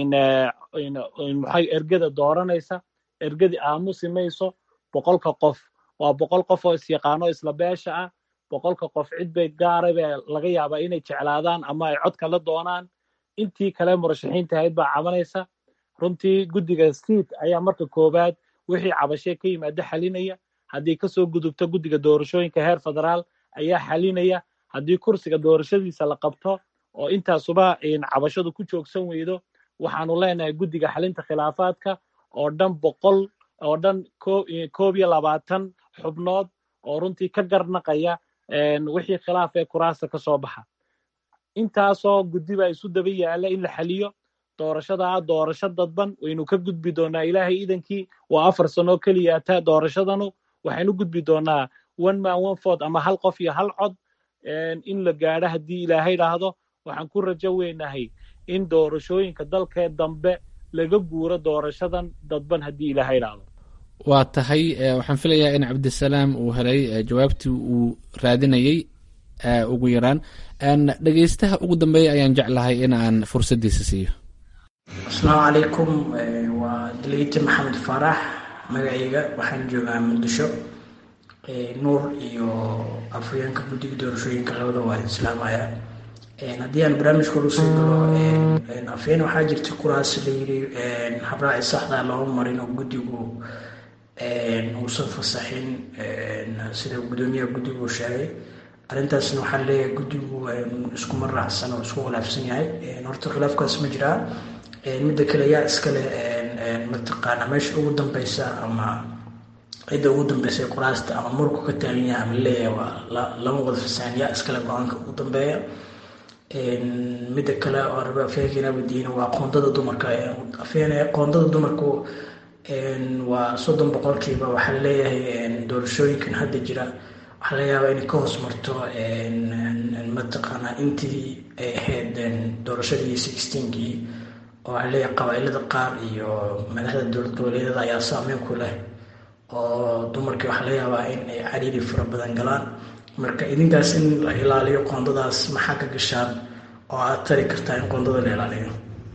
maxay ergada dooranaysa ergadii aamusi mayso. boqolka qof waa boqol qof oo isyaqaano isla beesha ah. boqolka qof cid bay gaara bee laga yaabaa inay jeclaadaan ama ay codka la doonaan. intii kale murashaxiinta ahayd baa cabanaysa. runtii guddiga siid ayaa marka koowaad wixii cabashee ka yimaada xalinaya. haddii kasoo gudubto guddiga doorashooyinka heer federaal ayaa xalinaya. haddii kursiga doorashadiisa la qabto oo intaasuba cabashadu ku joogsan weydo waxaanu leenahay guddiga xalinta khilaafaadka oo dhan boqol oo dhan koob iyo labaatan xubnood oo runtii ka garnaqaya wixii khilaaf ee kuraasta ka soo baxa. intaasoo guddi baa isu daba yaala in la xaliyo doorashadaa doorasho dadban. waynu ka gudbi doonaa ilaahay idankii waa afar sanoo keliyaata doorashadanu. waxaynu gudbi doonaa one man one vote ama hal qof iyo hal cod in la gaadho haddii ilaahay idhaahdo. waxaan ku rajo weynahay in doorashooyinka dalkee dambe laga guuro doorashadan dadban haddii ilaahay idhaahdo. waa tahay waxaan filayaa in cabdisalaam uu helay jawaabtii uu raadinayey ugu yaraan. dhegeystaha ugu dambeeya ayaan jeclahay in aan fursaddiisa siiyo. asalaamu calaykum, waa dileyte maxamed faarax magacayga, waxaan joogaa muqdisho. nuur iyo afhayeenka guddiga doorashooyinka labada waa islaamaya. haddii aan barnaamijka ulu soo galo afhayeen waxaa jirta kuraas layiri habraaci saxda looma marin oo guddigu uusan fasaxin sida gudoomiyaha guddigu uu sheegay. arrintaasna waxaa leeyahay guddigu iskuma raacsan oo isku khilaafsan yahay. horta khilaafkaas ma jiraa. midda kale yaa iskale mataqaana meesha ugu dambeysa ama cidda ugu dambeysa ee kuraasta ama murku ka taagan yahay ama leeyahay waa lama wada fasaxin yaa iskale go-aanka ugu dambeeya. midda kale oo raba afhayeenka wadiina waa qoondada dumarka. afhayeen qoondada dumarku waa soddon boqolkiiba. waxaa leeyahay doorashooyinkan hadda jira waxaa laga yaabaa inay ka hoos marto mataqaana intii ay ahayd doorashadii sixteenkii oo waxaa leeyahay qabaa'ilada qaar iyo madaxda dowlad goboleedyada ayaa saameyn ku leh oo dumarkii waxaa laga yaabaa in ay cariiri fara badan galaan. marka idinkaas in la ilaaliyo qoondadaas maxaa ka gashaan oo aad tari kartaa in qoondada la ilaaliyo?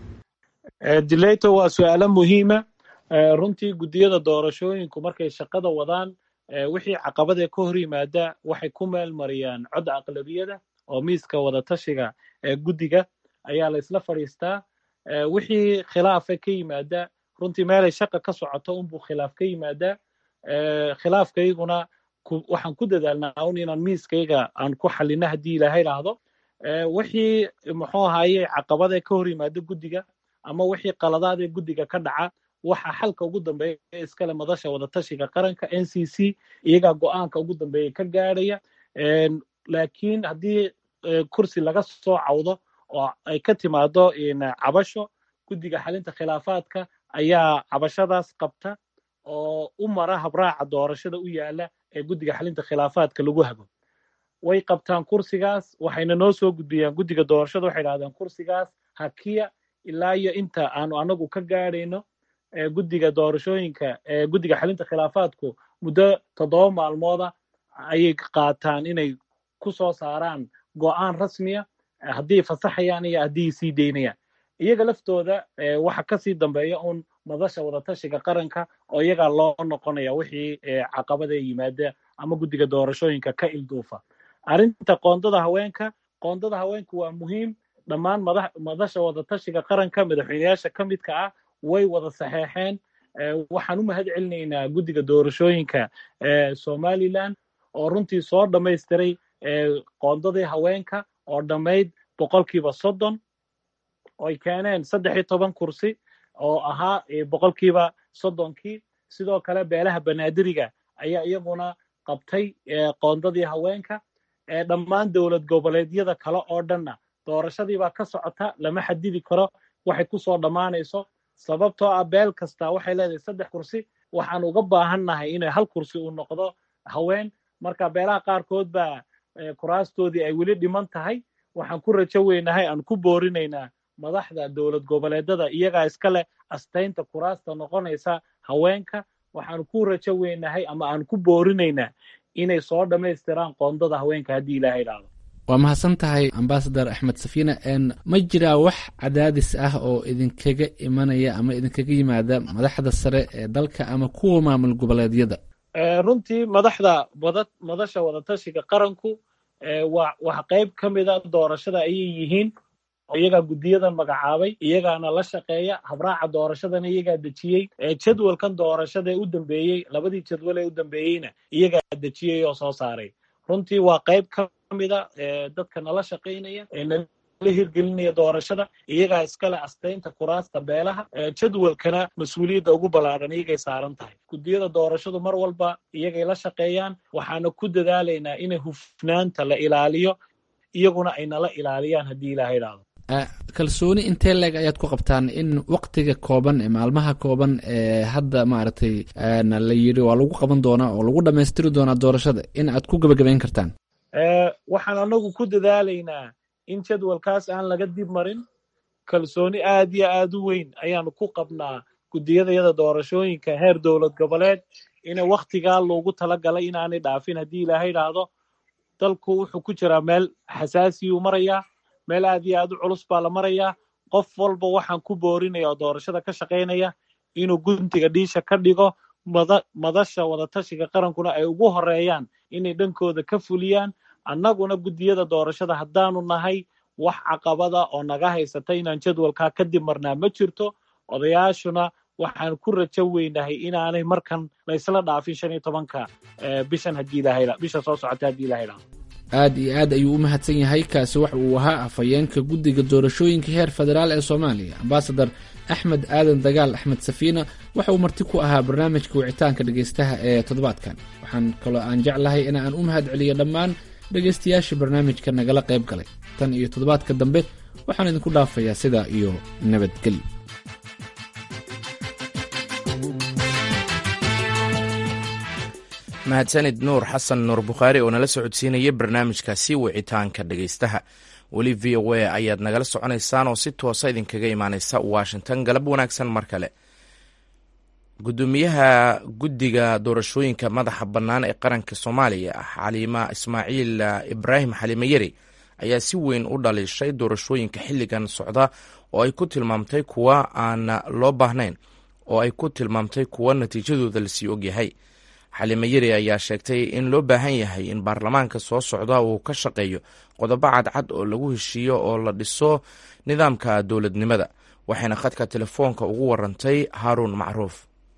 dileyto waa su-aalo muhiima. runtii guddiyada doorashooyinku markay shaqada wadaan wixii caqabadee ka hor yimaada waxay ku meel mariyaan cod aqlabiyada oo miiska wadatashiga ee guddiga ayaa la isla fadhiistaa. wixii khilaafa ka yimaada runtii meelay shaqa ka socoto unbuu khilaaf ka yimaadaa. khilaafkayguna waxaan ku dadaalnaa un inaan miiskayga aan ku xalina haddii ilaahay idhaahdo. wixii muxuu ahaye caqabadee ka hor yimaada guddiga ama wixii qaladaadee guddiga ka dhaca waxaa xalka ugu dambeeya iskale madasha wadatashiga qaranka N C C iyagaa go-aanka ugu dambeeya ka gaadhaya. laakiin haddii kursi laga soo cawdo oo ay ka timaado cabasho guddiga xalinta khilaafaadka ayaa cabashadaas qabta oo u mara habraaca doorashada u yaala ee guddiga xalinta khilaafaadka lagu hago. way qabtaan kursigaas waxayna noo soo gudbiyaan guddiga doorashada. waxay idhahdeen kursigaas hakiya ilaa iyo inta aanu anagu ka gaadhayno. guddiga doorashooyinka guddiga xalinta khilaafaadku muddo toddoba maalmooda ayay qaataan inay ku soo saaraan go-aan rasmiya haddii fasaxayaan iyo haddii sii daynayaan. iyaga laftooda waxa kasii dambeeya un madasha wadatashiga qaranka oo iyagaa loo noqonaya wixii caqabada yimaada ama guddiga doorashooyinka ka ilduufa. arrinta qoondada haweenka qoondada haweenku waa muhiim. dhammaan madasha wadatashiga qaranka madaxweyneyaasha ka midka ah way wada saxeexeen. waxaan u mahad celinaynaa guddiga doorashooyinka somaliland oo runtii soo dhamaystiray qoondadii haweenka oo dhammayd boqolkiiba soddon oy keeneen saddex iyo toban kursi oo ahaa boqolkiiba soddonkii. sidoo kale beelaha banaadiriga ayaa iyaguna qabtay qoondadii haweenka. dhammaan dowlad goboleedyada kale oo dhanna doorashadiibaa ka socota. lama xadidi karo waxay kusoo dhammaanayso sababtoo ah beel kasta waxay leedahay saddex kursi waxaan uga baahannahay inay hal kursi uu noqdo haween marka beelaha qaarkood baa kuraastoodii ay weli dhiman tahay waxaan ku rajo weynahay aan ku boorinaynaa madaxda dowlad goboleedada iyagaa iska leh astaynta kuraasta noqonaysa haweenka waxaan ku rajo weynahay ama aan ku boorinaynaa inay soo dhammaystiraan qoondada haweenka haddii ilaahay idhaahdo waa mahadsan tahay ambasador axmed safiina ma jiraa wax cadaadis ah oo idinkaga imanaya ama idinkaga yimaada madaxda sare ee dalka ama kuwa maamul goboleedyada runtii madaxda wada madasha wadatashiga qaranku waa wax qayb ka mida doorashada ayay yihiin iyagaa guddiyadan magacaabay iyagaana la shaqeeya habraaca doorashadana iyagaa dejiyey jadwalkan doorashada ee u dambeeyey labadii jadwal ee u dambeeyeyna iyagaa dejiyey oo soo saaray runtii waa qayb ka mida dadka nala shaqaynaya ee nala hirgelinaya doorashada iyagaa iskale astaynta kuraasta beelaha jadwalkana mas-uuliyadda ugu ballaaran iyagay saaran tahay guddiyada doorashadu mar walba iyagay la shaqeeyaan waxaana ku dadaalaynaa inay hufnaanta la ilaaliyo iyaguna ay nala ilaaliyaan haddii ilaaha idhaahdo kalsooni intee leeg ayaad ku qabtaan in waktiga kooban ee maalmaha kooban ee hadda maaragtay la yidhi waa lagu qaban doonaa oo lagu dhammaystiri doonaa doorashada in aad ku gebagabayn kartaan waxaan anagu ku dadaalaynaa in jadwalkaas aan laga dib marin kalsooni aad iyo aad u weyn ayaanu ku qabnaa guddiyadayada doorashooyinka heer dowlad goboleed ina waktigaa loogu talagalay inaanay dhaafin haddii ilaaha idhaahdo dalku wuxuu ku jiraa meel xasaasiyuu marayaa meel aad iyo aad u culus baa la marayaa qof walba waxaan ku boorinaya oo doorashada ka shaqaynaya inuu guntiga dhiisha ka dhigo mada madasha wadatashiga qarankuna ay ugu horeeyaan inay dhankooda ka fuliyaan annaguna guddiyada doorashada haddaanu nahay wax caqabada oo naga haysata inaan jadwalkaa ka dib marnaa ma jirto odayaashuna waxaan ku rajo weynahay inaanay markan laysla dhaafin shan iyo tobanka bishan haddii ilaahay bisha soo socota haddii ilaahay idhaahdo aad iyo aad ayuu u mahadsan yahay kaasi waxa uu ahaa afhayeenka guddiga doorashooyinka heer federaal ee soomaaliya ambasador axmed aadan dagaal axmed safiina waxa uu marti ku ahaa barnaamijka wicitaanka dhegaystaha ee toddobaadkan waxaan kaloo aan jeclahay in aan u mahad celiyo dhammaan dhegaystayaasha barnaamijka nagala qayb galay tan iyo toddobaadka dambe waxaan idinku dhaafayaa sidaa iyo nabadgelyo mahadsanid nuur xasan nuur bukhaari oo nala socodsiinaya barnaamijkaasi wicitaanka dhegaystaha weli v o a ayaad nagala soconaysaan oo si toosa idinkaga imaaneysa washington galab wanaagsan mar kale gudoomiyaha guddiga doorashooyinka madaxa bannaan ee qaranka soomaaliya xaliima ismaaciil ibraahim xaliime yeri ayaa si weyn u dhaliishay doorashooyinka xilligan socda oo ay ku tilmaamtay kuwa aan loo baahnayn oo ay ku tilmaamtay kuwa natiijadooda lasii ogyahay xaliime yeri ayaa sheegtay in loo baahan yahay in baarlamaanka soo socda uu ka shaqeeyo qodobo cadcad oo lagu heshiiyo oo la dhiso nidaamka dowladnimada waxayna khadka telefoonka ugu warantay haaruun macruuf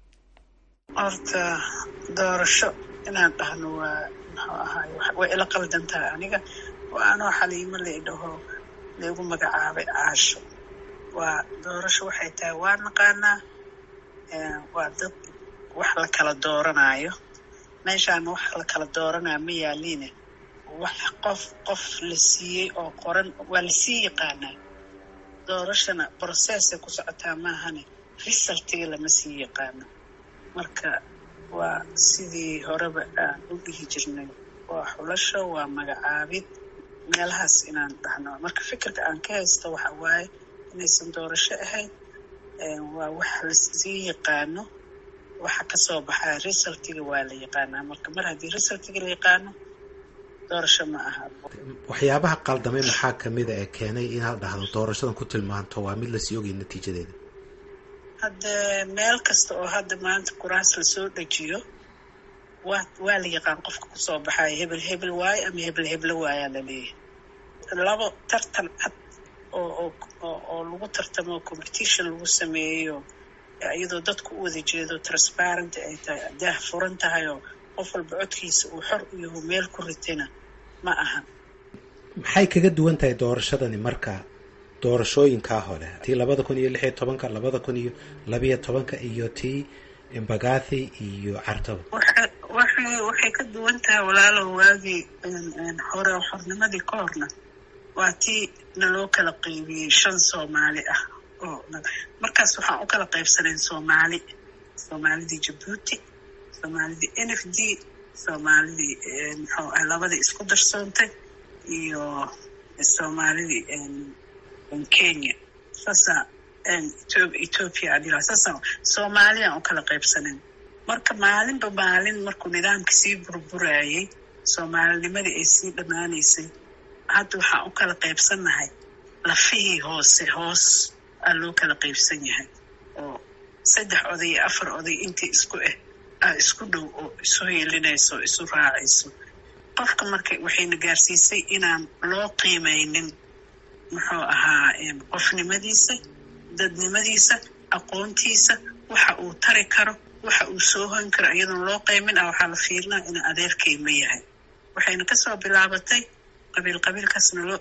horta doorasho inaan dhahno waa muxuu ahaay way ila qaldantahay aniga waa anoo xaliimo la idhaho lagu magacaabay caasho waa doorasho waxay tahay waa naqaanaa waa dad wax la kala dooranayo meeshaan wax la kala dooranaya ma yaaliine wax qof qof la siiyey oo qoran waa lasii yaqaanaa doorashana processay ku socotaa maahane resultiga lama sii yaqaano marka waa sidii horeba aan u dhihi jirnay waa xulasho waa magacaabid meelahaas inaan dhahno marka fikirka aan ka haysto waxa waaye inaysan doorasho ahayn waa wax lasii yaqaano waxa ka soo baxaa resultiga waa la yaqaanaa marka mar haddii resultiga la yaqaano doorasho ma aha waxyaabaha qaldamay maxaa kamida ee keenay inaad dhahdo doorashadan ku tilmaanto waa mid lasii ogay natiijadeeda hadda meel kasta oo hadda maanta kuraas lasoo dejiyo waa waa la yaqaan qofka kusoo baxaya hebel hebel waaye ama hebel heblo waayaa la leeyahay labo tartan cad oo oo oo lagu tartamo competition lagu sameeyo iyadoo dadku u wada jeedo transparent ay tahay daah furan tahay oo qof walba codkiisa uu xor u yahay meel ku ritana ma aha maxay kaga duwan tahay doorashadani marka doorashooyinkaa hore tii labada kun iyo lix iyo tobanka labada kun iyo labiyo tobanka iyo tii Mbagathi iyo Cartaba waxay waxay ka duwan tahay walaalo waagii hore xornimadii ka horna waa tii naloo kala qaybiyey shan Soomaali ah oo markaas waxaan u kala qaybsaneen soomaali soomaalidii jabuuti soomaalidii n f d soomaalidii muxuu ah labadii isku darsoontay iyo soomaalidii kenya sasa ethiopia adila sasa soomaaliyaan u kala qaybsaneen marka maalinba maalin markuu nidaamka sii burburayay soomaalinimadii ay sii dhammaanaysay hadda waxaan u kala qaybsannahay lafihii hoose hoos aa loo kala qaybsan yahay oo saddex oday iyo afar oday intii isku ah aa isku dhow oo isu heelinayso oo isu raacayso qofka marka waxayna gaarsiisay inaan loo qiimaynin muxuu ahaa qofnimadiisa dadnimadiisa aqoontiisa waxa uu tari karo waxa uu soo hoyn karo iyadoon loo qaymin ah waxaa la fiirinaa in adeerkay ma yahay waxayna kasoo bilaabatay qabiil qabiilkaasna loo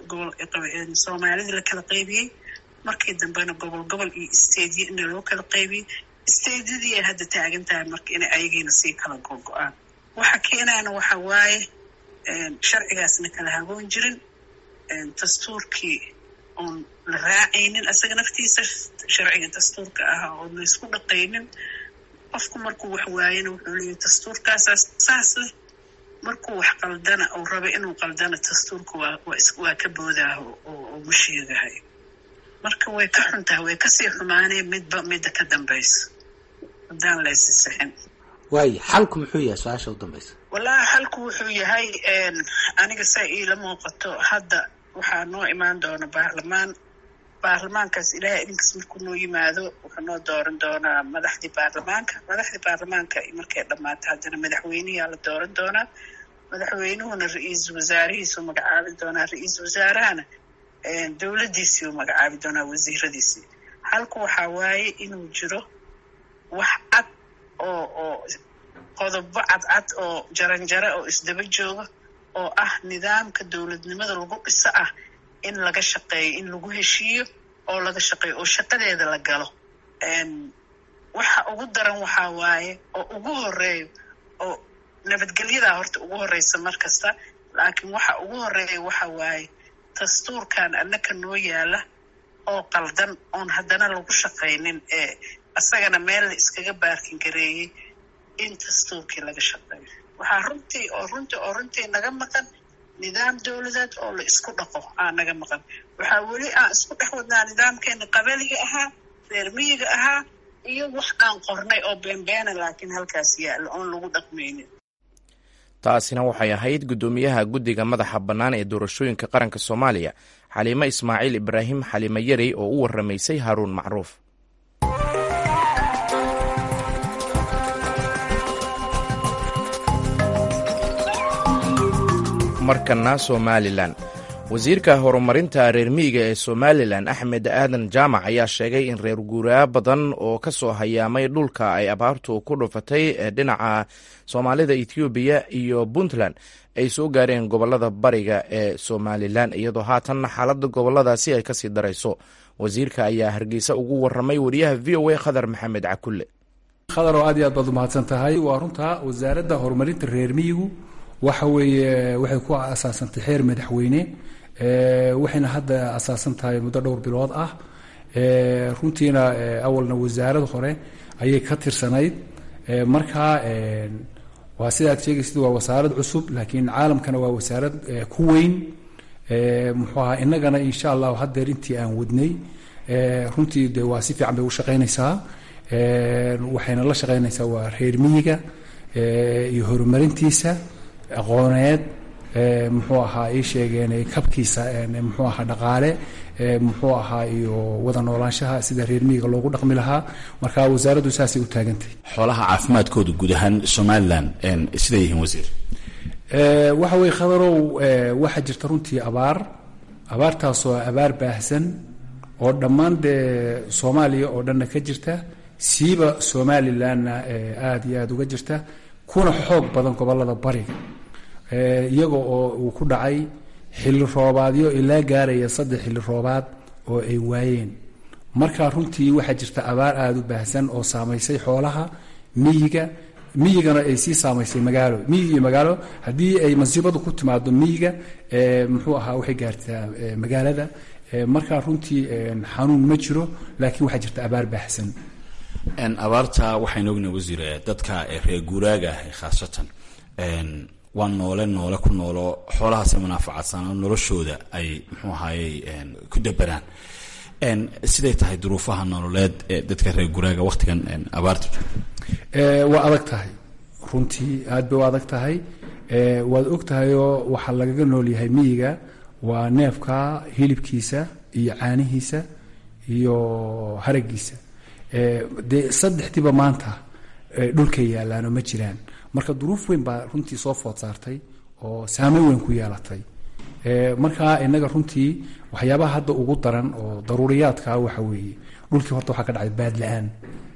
soomaalida la kala qaybiyey markii dambena gobol gobol iyo isteedyo ina loo kala qaybiyey isteedyadii ay hadda taagan tahay marka inay ayagiina sii kala gogo-aan waxa keenaana waxa waaye sharcigaasna kala hagoon jirin dastuurkii oon la raacaynin asaga naftiisa sharciga dastuurka ahaa oon la isku dhaqaynin qofku markuu wax waayana wuxuu leeyahay dastuurkaasaas saas leh markuu wax qaldana uu raba inuu qaldana dastuurka waa waa ka boodaah oo ma sheegahay marka way ka xuntahay way kasii xumaaneen midba midda ka dambaysa haddaan la isisixin waayo xalku muxuu yahay su-aasha u dambaysa wallaahi xalku wuxuu yahay aniga saa iila muuqato hadda waxaa noo imaan doona baarlamaan baarlamaankaas ilaahay idinkas markuu noo yimaado wuxuu noo dooran doonaa madaxdii baarlamaanka madaxdii baarlamaanka markay dhammaato haddana madaxweyneyaa la dooran doonaa madaxweynuhuna ra-iisul wasaarihiisuu magacaabi doonaa ra-iisul wasaarahana dowladdiisii uu magacaabi doonaa wasiiradiisii halku waxaa waaye inuu jiro wax cad oo oo qodobo cadcad oo jaranjare oo isdaba jooga oo ah nidaamka dowladnimada lagu dhiso ah in laga shaqeeyo in lagu heshiiyo oo laga shaqeeyo oo shaqadeeda la galo waxa ugu daran waxaa waaye oo ugu horeeyo oo nabadgelyadaa horta ugu horeysa mar kasta laakiin waxa ugu horeeya waxa waaye dastuurkan annaka noo yaala oo qaldan oon haddana lagu shaqaynin ee asagana meel la iskaga baarkin gareeyey in dastuurkii laga shaqeeyo waxaa runtii oo runtii oo runtii naga maqan nidaam dowladeed oo la isku dhaqo aa naga maqan waxaa weli aan isku dhex wadnaa nidaamkeena qabaliga ahaa reer miyiga ahaa iyo wax aan qornay oo beenbeena laakiin halkaas yaalla oon lagu dhaqmaynin taasina waxay ahayd guddoomiyaha guddiga madaxa bannaan ee doorashooyinka qaranka soomaaliya xaliime ismaaciil ibraahim xaliime yarey oo u warramaysay haaruun macruuf markana somalilan wasiirka horumarinta reer miyiga ee somalilan axmed aadan jaamac ayaa sheegay in reer guuraa badan oo ka soo hayaamay dhulka ay abaartu ku dhufatay ee dhinaca soomaalida ethoobiya iyo puntland ay soo gaareen gobolada bariga ee somalilan iyadoo haatanna xaaladda goboladaasi ay kasii darayso wasiirka ayaa hargeysa ugu waramay wariyaha v o a khadar maxamed cakulle khadar oo aad iyo aad baad umahadsan tahay waa runta wasaaradda horumarinta reer miyigu waxa weeye waxay ku asaasantay xeer madaxweyne waxayna hadda asaasan tahay muddo dhowr bilood ah runtiina awalna wasaarad hore ayay ka tirsanayd markaa waa sidaad sheegaysid waa wasaarad cusub laakiin caalamkana waa wasaarad ku weyn muxuu ahaa innagana insha allahu haddeer intii aan wadnay runtii de waa si fiican bay u shaqaynaysaa waxayna la shaqaynaysaa waa reer miyiga iyo horumarintiisa aqooneed muxuu ahaa ii sheegeen kabkiisa muxuu ahaa dhaqaale muxuu ahaa iyo wada noolaanshaha sida reer miyiga loogu dhaqmi lahaa marka wasaaraddu saasay u taagantay xoolaha caafimaadkooda guud ahaan somalilan siday yihiin wasiir waxa weye khadarow waxaa jirta runtii abaar abaartaasoo abaar baahsan oo dhammaan dee soomaaliya oo dhanna ka jirta siiba somalilanna aada iyo aada uga jirta kuna xoog badan gobolada bariga iyaga oo uu ku dhacay xilli roobaadyo ilaa gaaraya saddex xilli roobaad oo ay waayeen markaa runtii waxaa jirta abaar aada u baahsan oo saamaysay xoolaha miyiga miyigana ay sii saamaysay magaalo miyi iyo magaalo haddii ay masiibadu ku timaado miyiga muxuu ahaa waxay gaartaa magaalada markaa runtii xanuun ma jiro laakiin waxaa jirta abaar baahsan. abaarta waxaynu ognahay wasiir dadka reer guuraaga ah khaasatan waa noole noole ku noolo xoolahaasi manaafacadsaan noloshooda ay muxuu ahaayey ku dabaraan. siday tahay duruufaha nololeed ee dadka reer guuraaga waqtigan abaarta waa adag tahay runtii aad bay u adag tahay. waad og tahayoo waxaa lagaga nool yahay miyiga waa neefka hilibkiisa iyo caanihiisa iyo haragiisa. dee saddexdiiba maanta dhulkay yaalaano ma jiraan, marka duruuf weyn baa runtii soo food saartay oo saameyn weyn ku yeelatay. markaa inaga runtii waxyaabaha hadda ugu daran oo daruuriyaadkaa waxa weeye dhulkii horta waxaa ka dhacday baad la-aan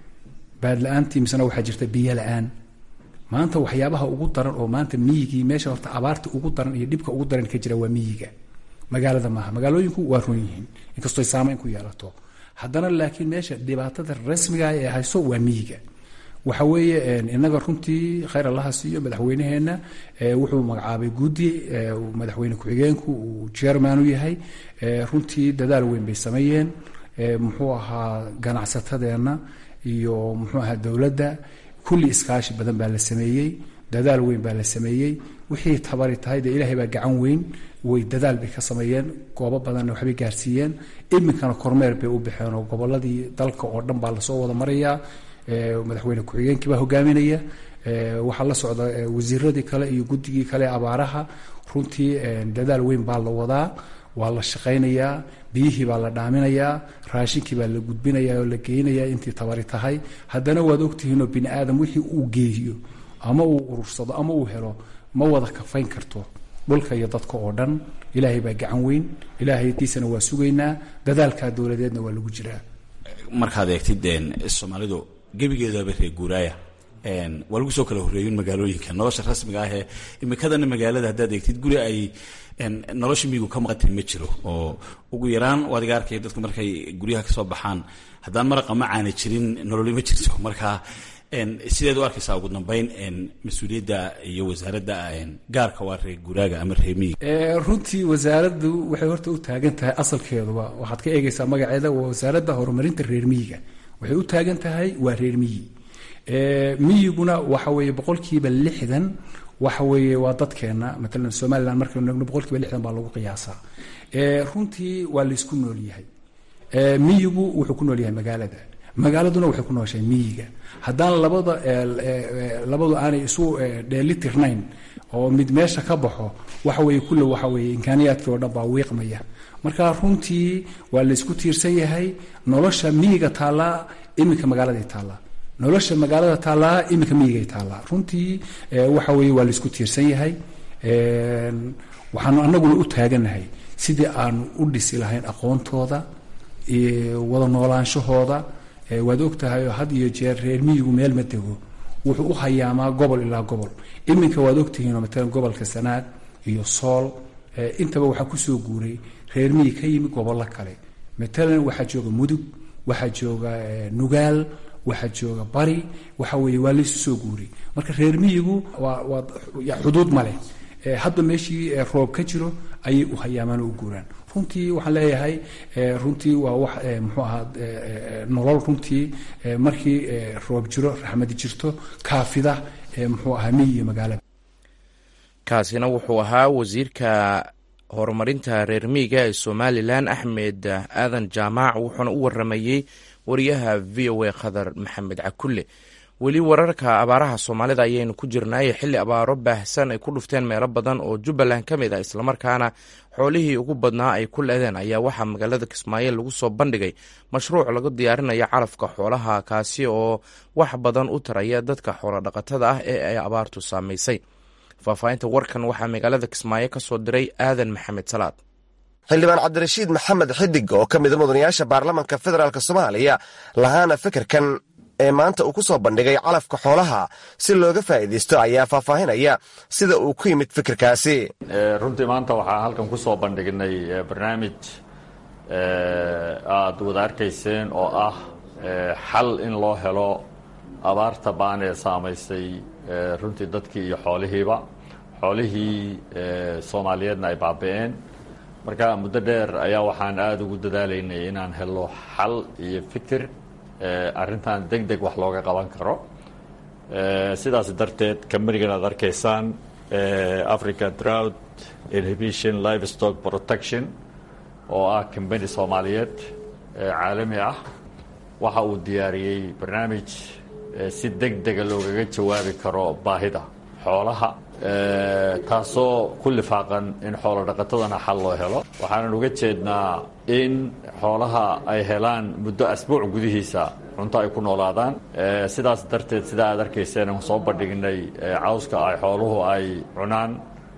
baad la-aantii misena waxaa jirta biyo la-aan. maanta waxyaabaha ugu daran oo maanta miyigii meesha horta abaarta ugu daran iyo dhibka ugu daran ka jira waa miyiga, magaalada maaha. magaalooyinku waa run yihiin inkastoo saameyn ku yeelato, haddana laakiin meesha dhibaatada rasmiga ee hayso waa miyiga. waxa weeye inaga runtii khayr allaha siiyo madaxweyneheenna wuxuu magacaabay guddi madaxweyne ku-xigeenku uu chairman u yahay. runtii dadaal weyn bay sameeyeen, muxuu ahaa ganacsatadeenna iyo muxuu ahaa dowladda kulli iskaashi badan baa la sameeyey, dadaal weyn baa la sameeyey. wixii tabari tahay dee ilaahay baa gacan weyn way dadaal bay ka sameeyeen, goobo badanna waxbay gaarsiiyeen. iminkana kormeer bay u baxeen oo gobolladii dalka oo dhan baa lasoo wada marayaa. madaxweyne ku-xigeenkii baa hogaaminaya, waxaa la socda wasiiradii kale iyo guddigii kale abaaraha. runtii dadaal weyn baa la wadaa, waa la shaqaynayaa, biyihii baa la dhaaminayaa, raashinkii baa la gudbinayaa oo la geynayaa intii tabari tahay. haddana waad ogtihiinoo bini aadam wixii uu geeyo ama uu urursado ama uu helo ma wada kafayn karto dhulka iyo dadka oo dhan. ilaahay baa gacan weyn, ilaahaytiisana waa sugaynaa, dadaalkaa dowladeedna waa lagu jiraa. markaad eegtid soomaalidu gebigeedaba reer guuraaya waa lagu soo kala horreeyin magaalooyinka nolosha rasmiga ah ee imikadana magaalada haddaad eegtid guri ay nolosha miyigu ka maqantay ma jiro. oo ugu yaraan waad iga arkaya dadku markay guryaha kasoo baxaan haddaan maraqa ma caana jirin nololi ma jirto. marka sideed u arkaysaa ugu dambeyn mas-uuliyadda iyo wasaaradda gaarka waa reer guuraaga ama reer miyiga? runtii wasaaraddu waxay horta u taagan tahay asalkeeduba waxaad ka eegaysaa magaceeda waa wasaaradda horumarinta reer miyiga. waxay u taagan tahay waa reer miyi. miyiguna waxa weeye boqolkiiba lixdan waxa weeye waa dadkeena. matalan somalilan markaynu eegno boqolkiiba lixdan baa lagu qiyaasaa. runtii waa laysku nool yahay. miyigu wuxuu ku nool yahay magaalada, magaaladuna waxay ku nooshahay miyiga. haddaan labada labadu aanay isu dheelitirnayn oo mid meesha ka baxo waxa weeye kulle waxa weeye imkaaniyaadkii oo dhan baa wiiqmaya. marka runtii waa laysku tiirsan yahay. nolosha miyiga taallaa iminka magaaladay taallaa, nolosha magaalada taallaa iminka miyigay taallaa. runtii waxa weeye waa laysku tiirsan yahay. waxaanu anaguna u taaganahay sidii aanu u dhisi lahayn aqoontooda, wada noolaanshahooda. waad og tahay oo had iyo jeer reer miyigu meel ma dego, wuxuu u hayaamaa gobol ilaa gobol. iminka waad ogtihiinoo matalan gobolka sanaag iyo sool intaba waxaa kusoo guuray reer miyi ka yimi gobollo kale. matalan waxaa jooga mudug, waxaa jooga nugaal, waxaa jooga bari. waxa weeye waa laysu soo guuray. marka reer miyigu waa waa xuduud ma leh. hadda meeshii roob ka jiro ayay u hayaamaan oo u guuraan. runtii waxaan leeyahay runtii waa wax muxuu ahaa nolol runtii markii roob jiro raxmadi jirto kaafida muxuu ahaa miyi iyo magaalada. kaasina wuxuu ahaa wasiirka horumarinta reer miyiga ee somalilan axmed aadan jaamac, wuxuuna u waramayey wariyaha v o a khadar maxamed cakulle. weli wararka abaaraha soomaalida ayaynu ku jirnaaye xilli abaaro baahsan ay ku dhufteen meelo badan oo jubbaland ka mid ah islamarkaana xoolihii ugu badnaa ay ku leedeen ayaa waxaa magaalada kismaayo lagu soo bandhigay mashruuc lagu diyaarinayo calafka xoolaha, kaasi oo wax badan u taraya dadka xoolodhaqatada ah ee ay abaartu saamaysay. faahfaahinta warkan waxaa magaalada kismaayo ka soo diray aadan maxamed salaad. xildhibaan cabdirashiid maxamed xidig oo ka mida mudanayaasha baarlamaanka federaalk soomaaliya lahaana fikirkan ee maanta uu ku soo bandhigay calafka xoolaha si looga faa'iidaysto ayaa faahfaahinaya sida uu ku yimid fikirkaasi. runtii maanta waxaa halkan ku soo bandhignay barnaamij aad wada arkayseen oo ah xal in loo helo abaarta baan ee saamaysay runtii dadkii iyo xoolihiiba. xoolihii soomaaliyeedna ay baaba'een, marka muddo dheer ayaa waxaan aada ugu dadaalaynay inaan helo xal iyo fikir arrintan deg deg wax looga qaban karo. sidaas darteed kambanigan aad arkaysaan Africa Drought Inhibition Livestock Protection oo ah kambani soomaaliyeed caalami ah waxa uu diyaariyey barnaamij si deg dega loogaga jawaabi karo baahida xoolaha taasoo ku lifaaqan in xoolo dhaqatadana xal loo helo. waxaanan uga jeednaa in xoolaha ay helaan muddo asbuuc gudihiisa cunto ay ku noolaadaan. sidaas darteed sidaa aad arkayseen aan soo bandhignay cawska ay xooluhu ay cunaan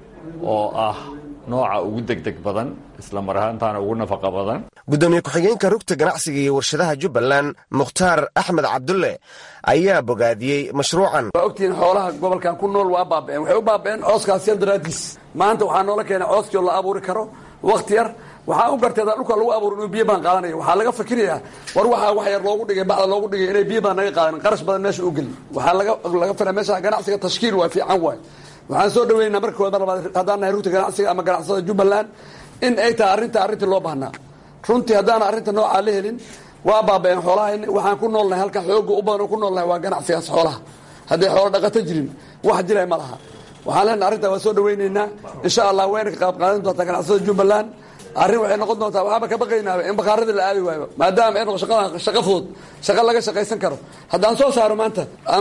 oo ah nooca ugu degdeg badan isla mar ahaantaana ugu nafaqa badan. gudoomiye ku-xigeenka rugta ganacsiga iyo warshadaha jubbaland mukhtaar axmed cabdulle ayaa bogaadiyey mashruucan. waa ogtihiin xoolaha gobolkan ku nool waa baaba'een waxay u baaba'een cooskaas yar daraadiis. maanta waxaa noola keenay cooskii oo la abuuri karo wakhti yar. waxaa u garteeda dhulka lagu abuuro inuu biyo baan qaadanaya. waxaa laga fikirayaa war waxaa wax yar loogu dhigay bacda loogu dhigay inay biyo baan naga qaadan qarash badan meesha u geli. waxaa laga laga firaa meesha ganacsiga tashkiil waa fiican waay. waxaan soo dhaweynaa marka koowaad mar labaad haddaan nahay rugta ganacsiga ama ganacsada jubbaland in ay tahay arrinta arrintii loo baahnaa. runtii haddaana arrinta noocaa la helin waa baaba'een xoolaha. waxaan ku noolnahay halka xooga u badan oo ku noolnahay waa ganacsigaas xoolaha. hadday xoolo dhaqato jirin wax jiray ma laha. waxaan leenahay arrintaa waa soo dhaweynaynaa insha allah wayna ka qayb qaadan doontaa ganacsada jubbaland. arrin waxay noqon doontaa waxaaba ka baqaynaaba in bakaaradii la aadi waayo maadaama ay noqo shaqadan shaqo fudud shaqo laga shaqaysan karo. haddaan soo saaro maanta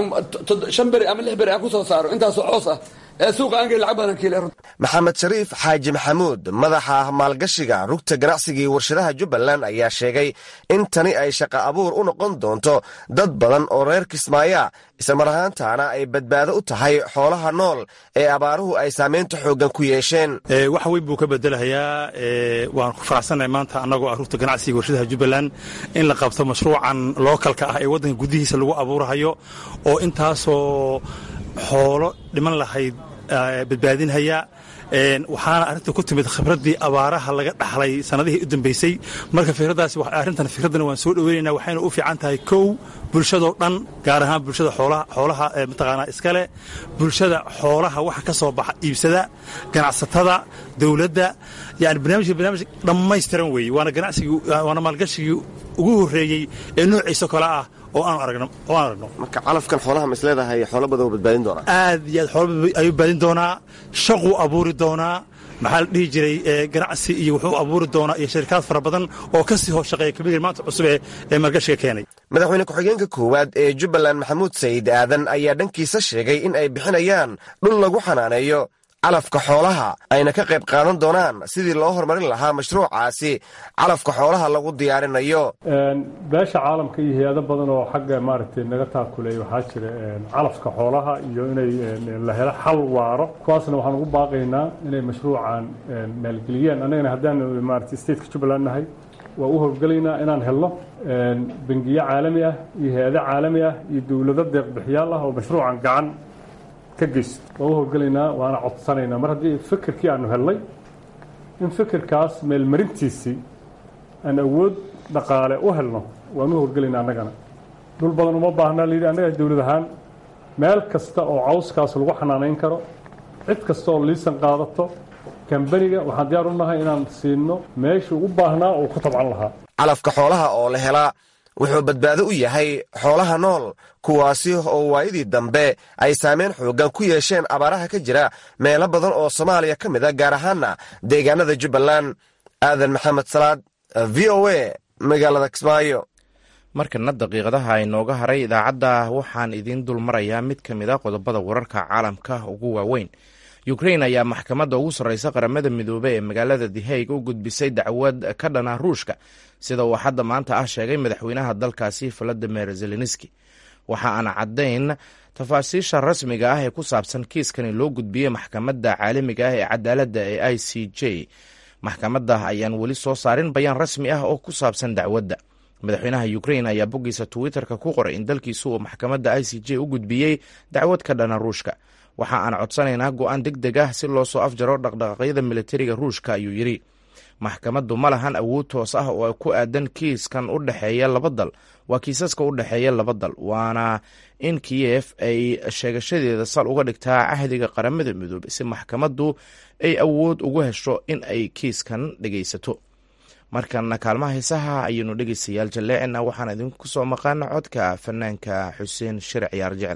shan beri ama lix beri aan ku soo saaro intaasoo coos ah ee suuqa aan geli lacag badan kiile. maxamed shariif xaaji maxamuud madaxa maalgashiga rugta ganacsiga iyo warshadaha jubbaland ayaa sheegay in tani ay shaqo abuur u noqon doonto dad badan oo reer kismaayo isla mar ahaantaana ay badbaado u tahay xoolaha nool ee abaaruhu ay saamaynta xooggan ku yeesheen. wax weyn buu ka bedelahayaa. waan ku faraxsannahay maanta annagoo ah rugta ganacsiga warshadaha jubbaland in la qabto mashruucan lookalka ah ee waddanka gudihiisa lagu abuurahayo oo intaasoo xoolo dhiman lahayd badbaadinhaya. waxaana arrinta ku timid khibraddii abaaraha laga dhaxlay sanadihii u dambaysay. marka fikraddaas arrintan fikraddana waan soo dhoweynaynaa waxayna u fiican tahay kow bulshadoo dhan gaar ahaan bulshada xoolaha xoolaha mataqaanaa iskale bulshada xoolaha waxa ka soo baxa iibsada ganacsatada dawladda yani barnaamijka barnaamij dhammaystiran weeye waana ganacsigii waana maalgashigii ugu horreeyey ee noociisa kale ah oo aan aragno oo aan aragno. marka calafkan xoolaha ma isleedahay xoolo badan oo badbaadin doonaa aad iyo aad xoolo ayuu badbaadin doonaa. shaquu abuuri doonaa maxaa la dhihi jiray ganacsi iyo wuxuu abuuri doonaa iyo shirkad fara badan oo ka sii hoos shaqeeya kamid maanta cusub ee maalgashiga keenay. madaxweyne ku-xigeenka koowaad ee jubbaland maxamuud sayid aadan ayaa dhankiisa sheegay in ay bixinayaan dhul lagu xanaaneeyo calafka xoolaha ayna ka qayb qaadan doonaan sidii loo horumarin lahaa mashruucaasi calafka xoolaha lagu diyaarinayo. beesha caalamka iyo hay-ado badan oo xagga maaragtay naga taakuleey waxaa jira calafka xoolaha iyo inay la helo xal waaro kuwaasna waxaan ugu baaqaynaa inay mashruucan maalgeliyaan. annagana haddaan maaragtay stateka jubbaland nahay waa u howlgelaynaa inaan helno bangiyo caalami ah iyo hay-ado caalami ah iyo dowlado deeqbixiyaal ah oo mashruucan gacan ka geyst waa u howlgelaynaa waana codsanaynaa mar haddii fikirkii aanu helnay in fikirkaas meelmarintiisii aan awood dhaqaale u helno waan u howlgelaynaa. annagana dhul badan uma baahnaa layidhi annaga dowlad ahaan meel kasta oo cawskaas lagu xanaanayn karo cid kasta oo liisan qaadato kambaniga waxaan diyaar u nahay inaan siino meeshuu u baahnaa oo ku tabcan lahaa. calafka xoolaha oo la helaa wuxuu badbaado u yahay xoolaha nool kuwaasi oo waayadii dambe ay saameyn xooggan ku yeesheen abaaraha ka jira meelo badan oo soomaaliya ka mid a gaar ahaana deegaanada jubbaland. aadan maxamed salaad v o a magaalada kismaayo. markana daqiiqadaha inooga haray idaacadda waxaan idiin dul marayaa mid ka mid a qodobada wararka caalamka ugu waaweyn. ukrain ayaa maxkamadda ugu sarreysa qaramada midoobey ee magaalada the hague u gudbisay dacwad ka dhana ruushka sida uu hadda maanta ah sheegay madaxweynaha dalkaasi valadimir zelenski. waxa aan caddayn tafaasiisha rasmiga ah ee ku saabsan kiiskani loo gudbiyey maxkamadda caalamiga ah ee cadaaladda ee i c j. maxkamadda ayaan weli soo saarin bayaan rasmi ah oo ku saabsan dacwadda. madaxweynaha ukrain ayaa boggiisa twitterka ku qoray in dalkiisu uu maxkamadda i c j u gudbiyey dacwad ka dhana ruushka. waxa aan codsanaynaa go'aan deg deg ah si loo soo afjaro dhaqdhaqaaqyada militariga ruushka ayuu yidhi. maxkamaddu ma lahan awood toos ah oo ku aadan kiiskan u dhexeeya laba dal waa kiisaska u dhexeeya laba dal waana in kiyef ay sheegashadeeda sal uga dhigtaa cahdiga qaramada midoobay si maxkamaddu ay awood ugu hesho in ay kiiskan dhegaysato. markana kaalmaha heesaha ayaynu dhegaystayaal jalleecina waxaan idinku soo maqaana codka fanaanka xuseen shir ciyaar jecel.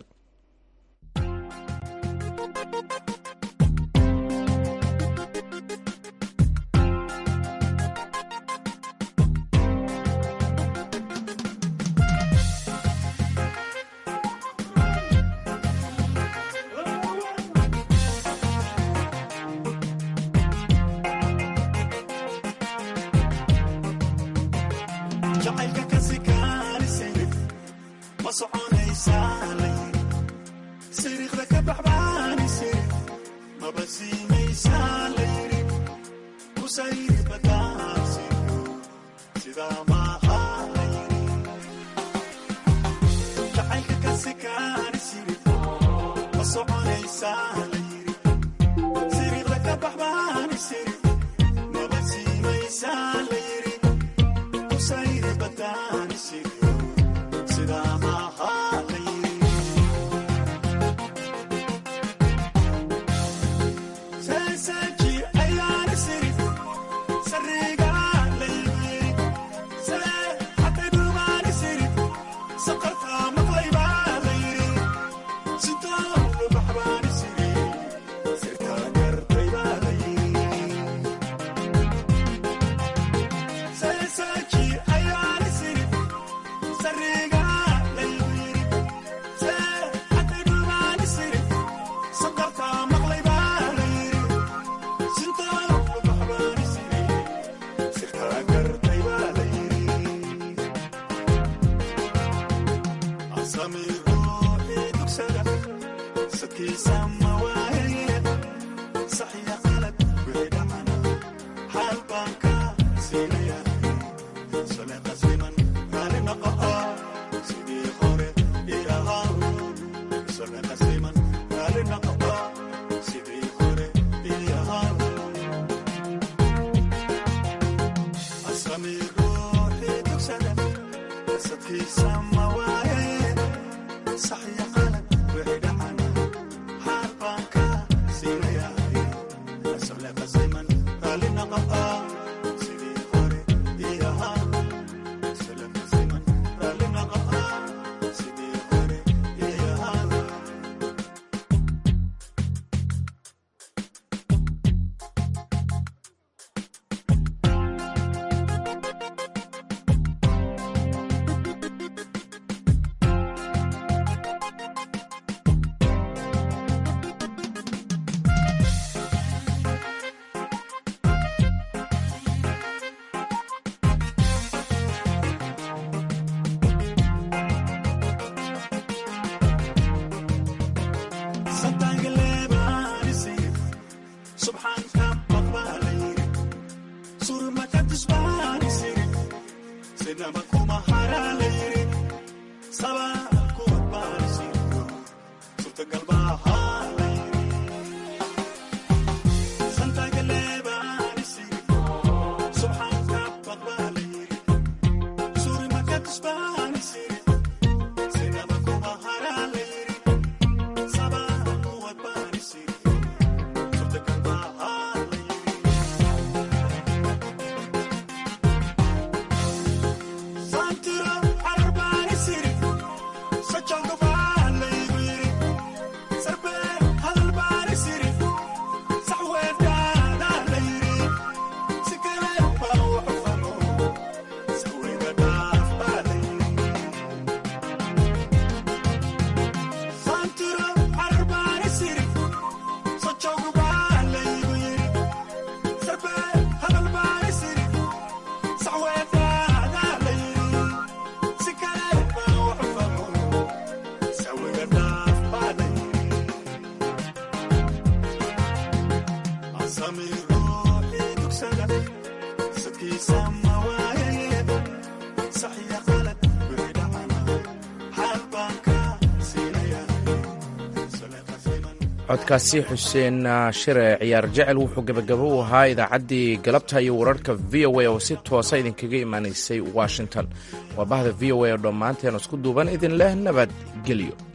codkaasi xuseen shire ciyaar jecel wuxuu gebagabo u ahaa idaacaddii galabta iyo wararka v o a oo si toosa idinkaga imaanaysay washington waa bahda v o a oo dhammaanteen isku duuban idin leh nabadgelyo.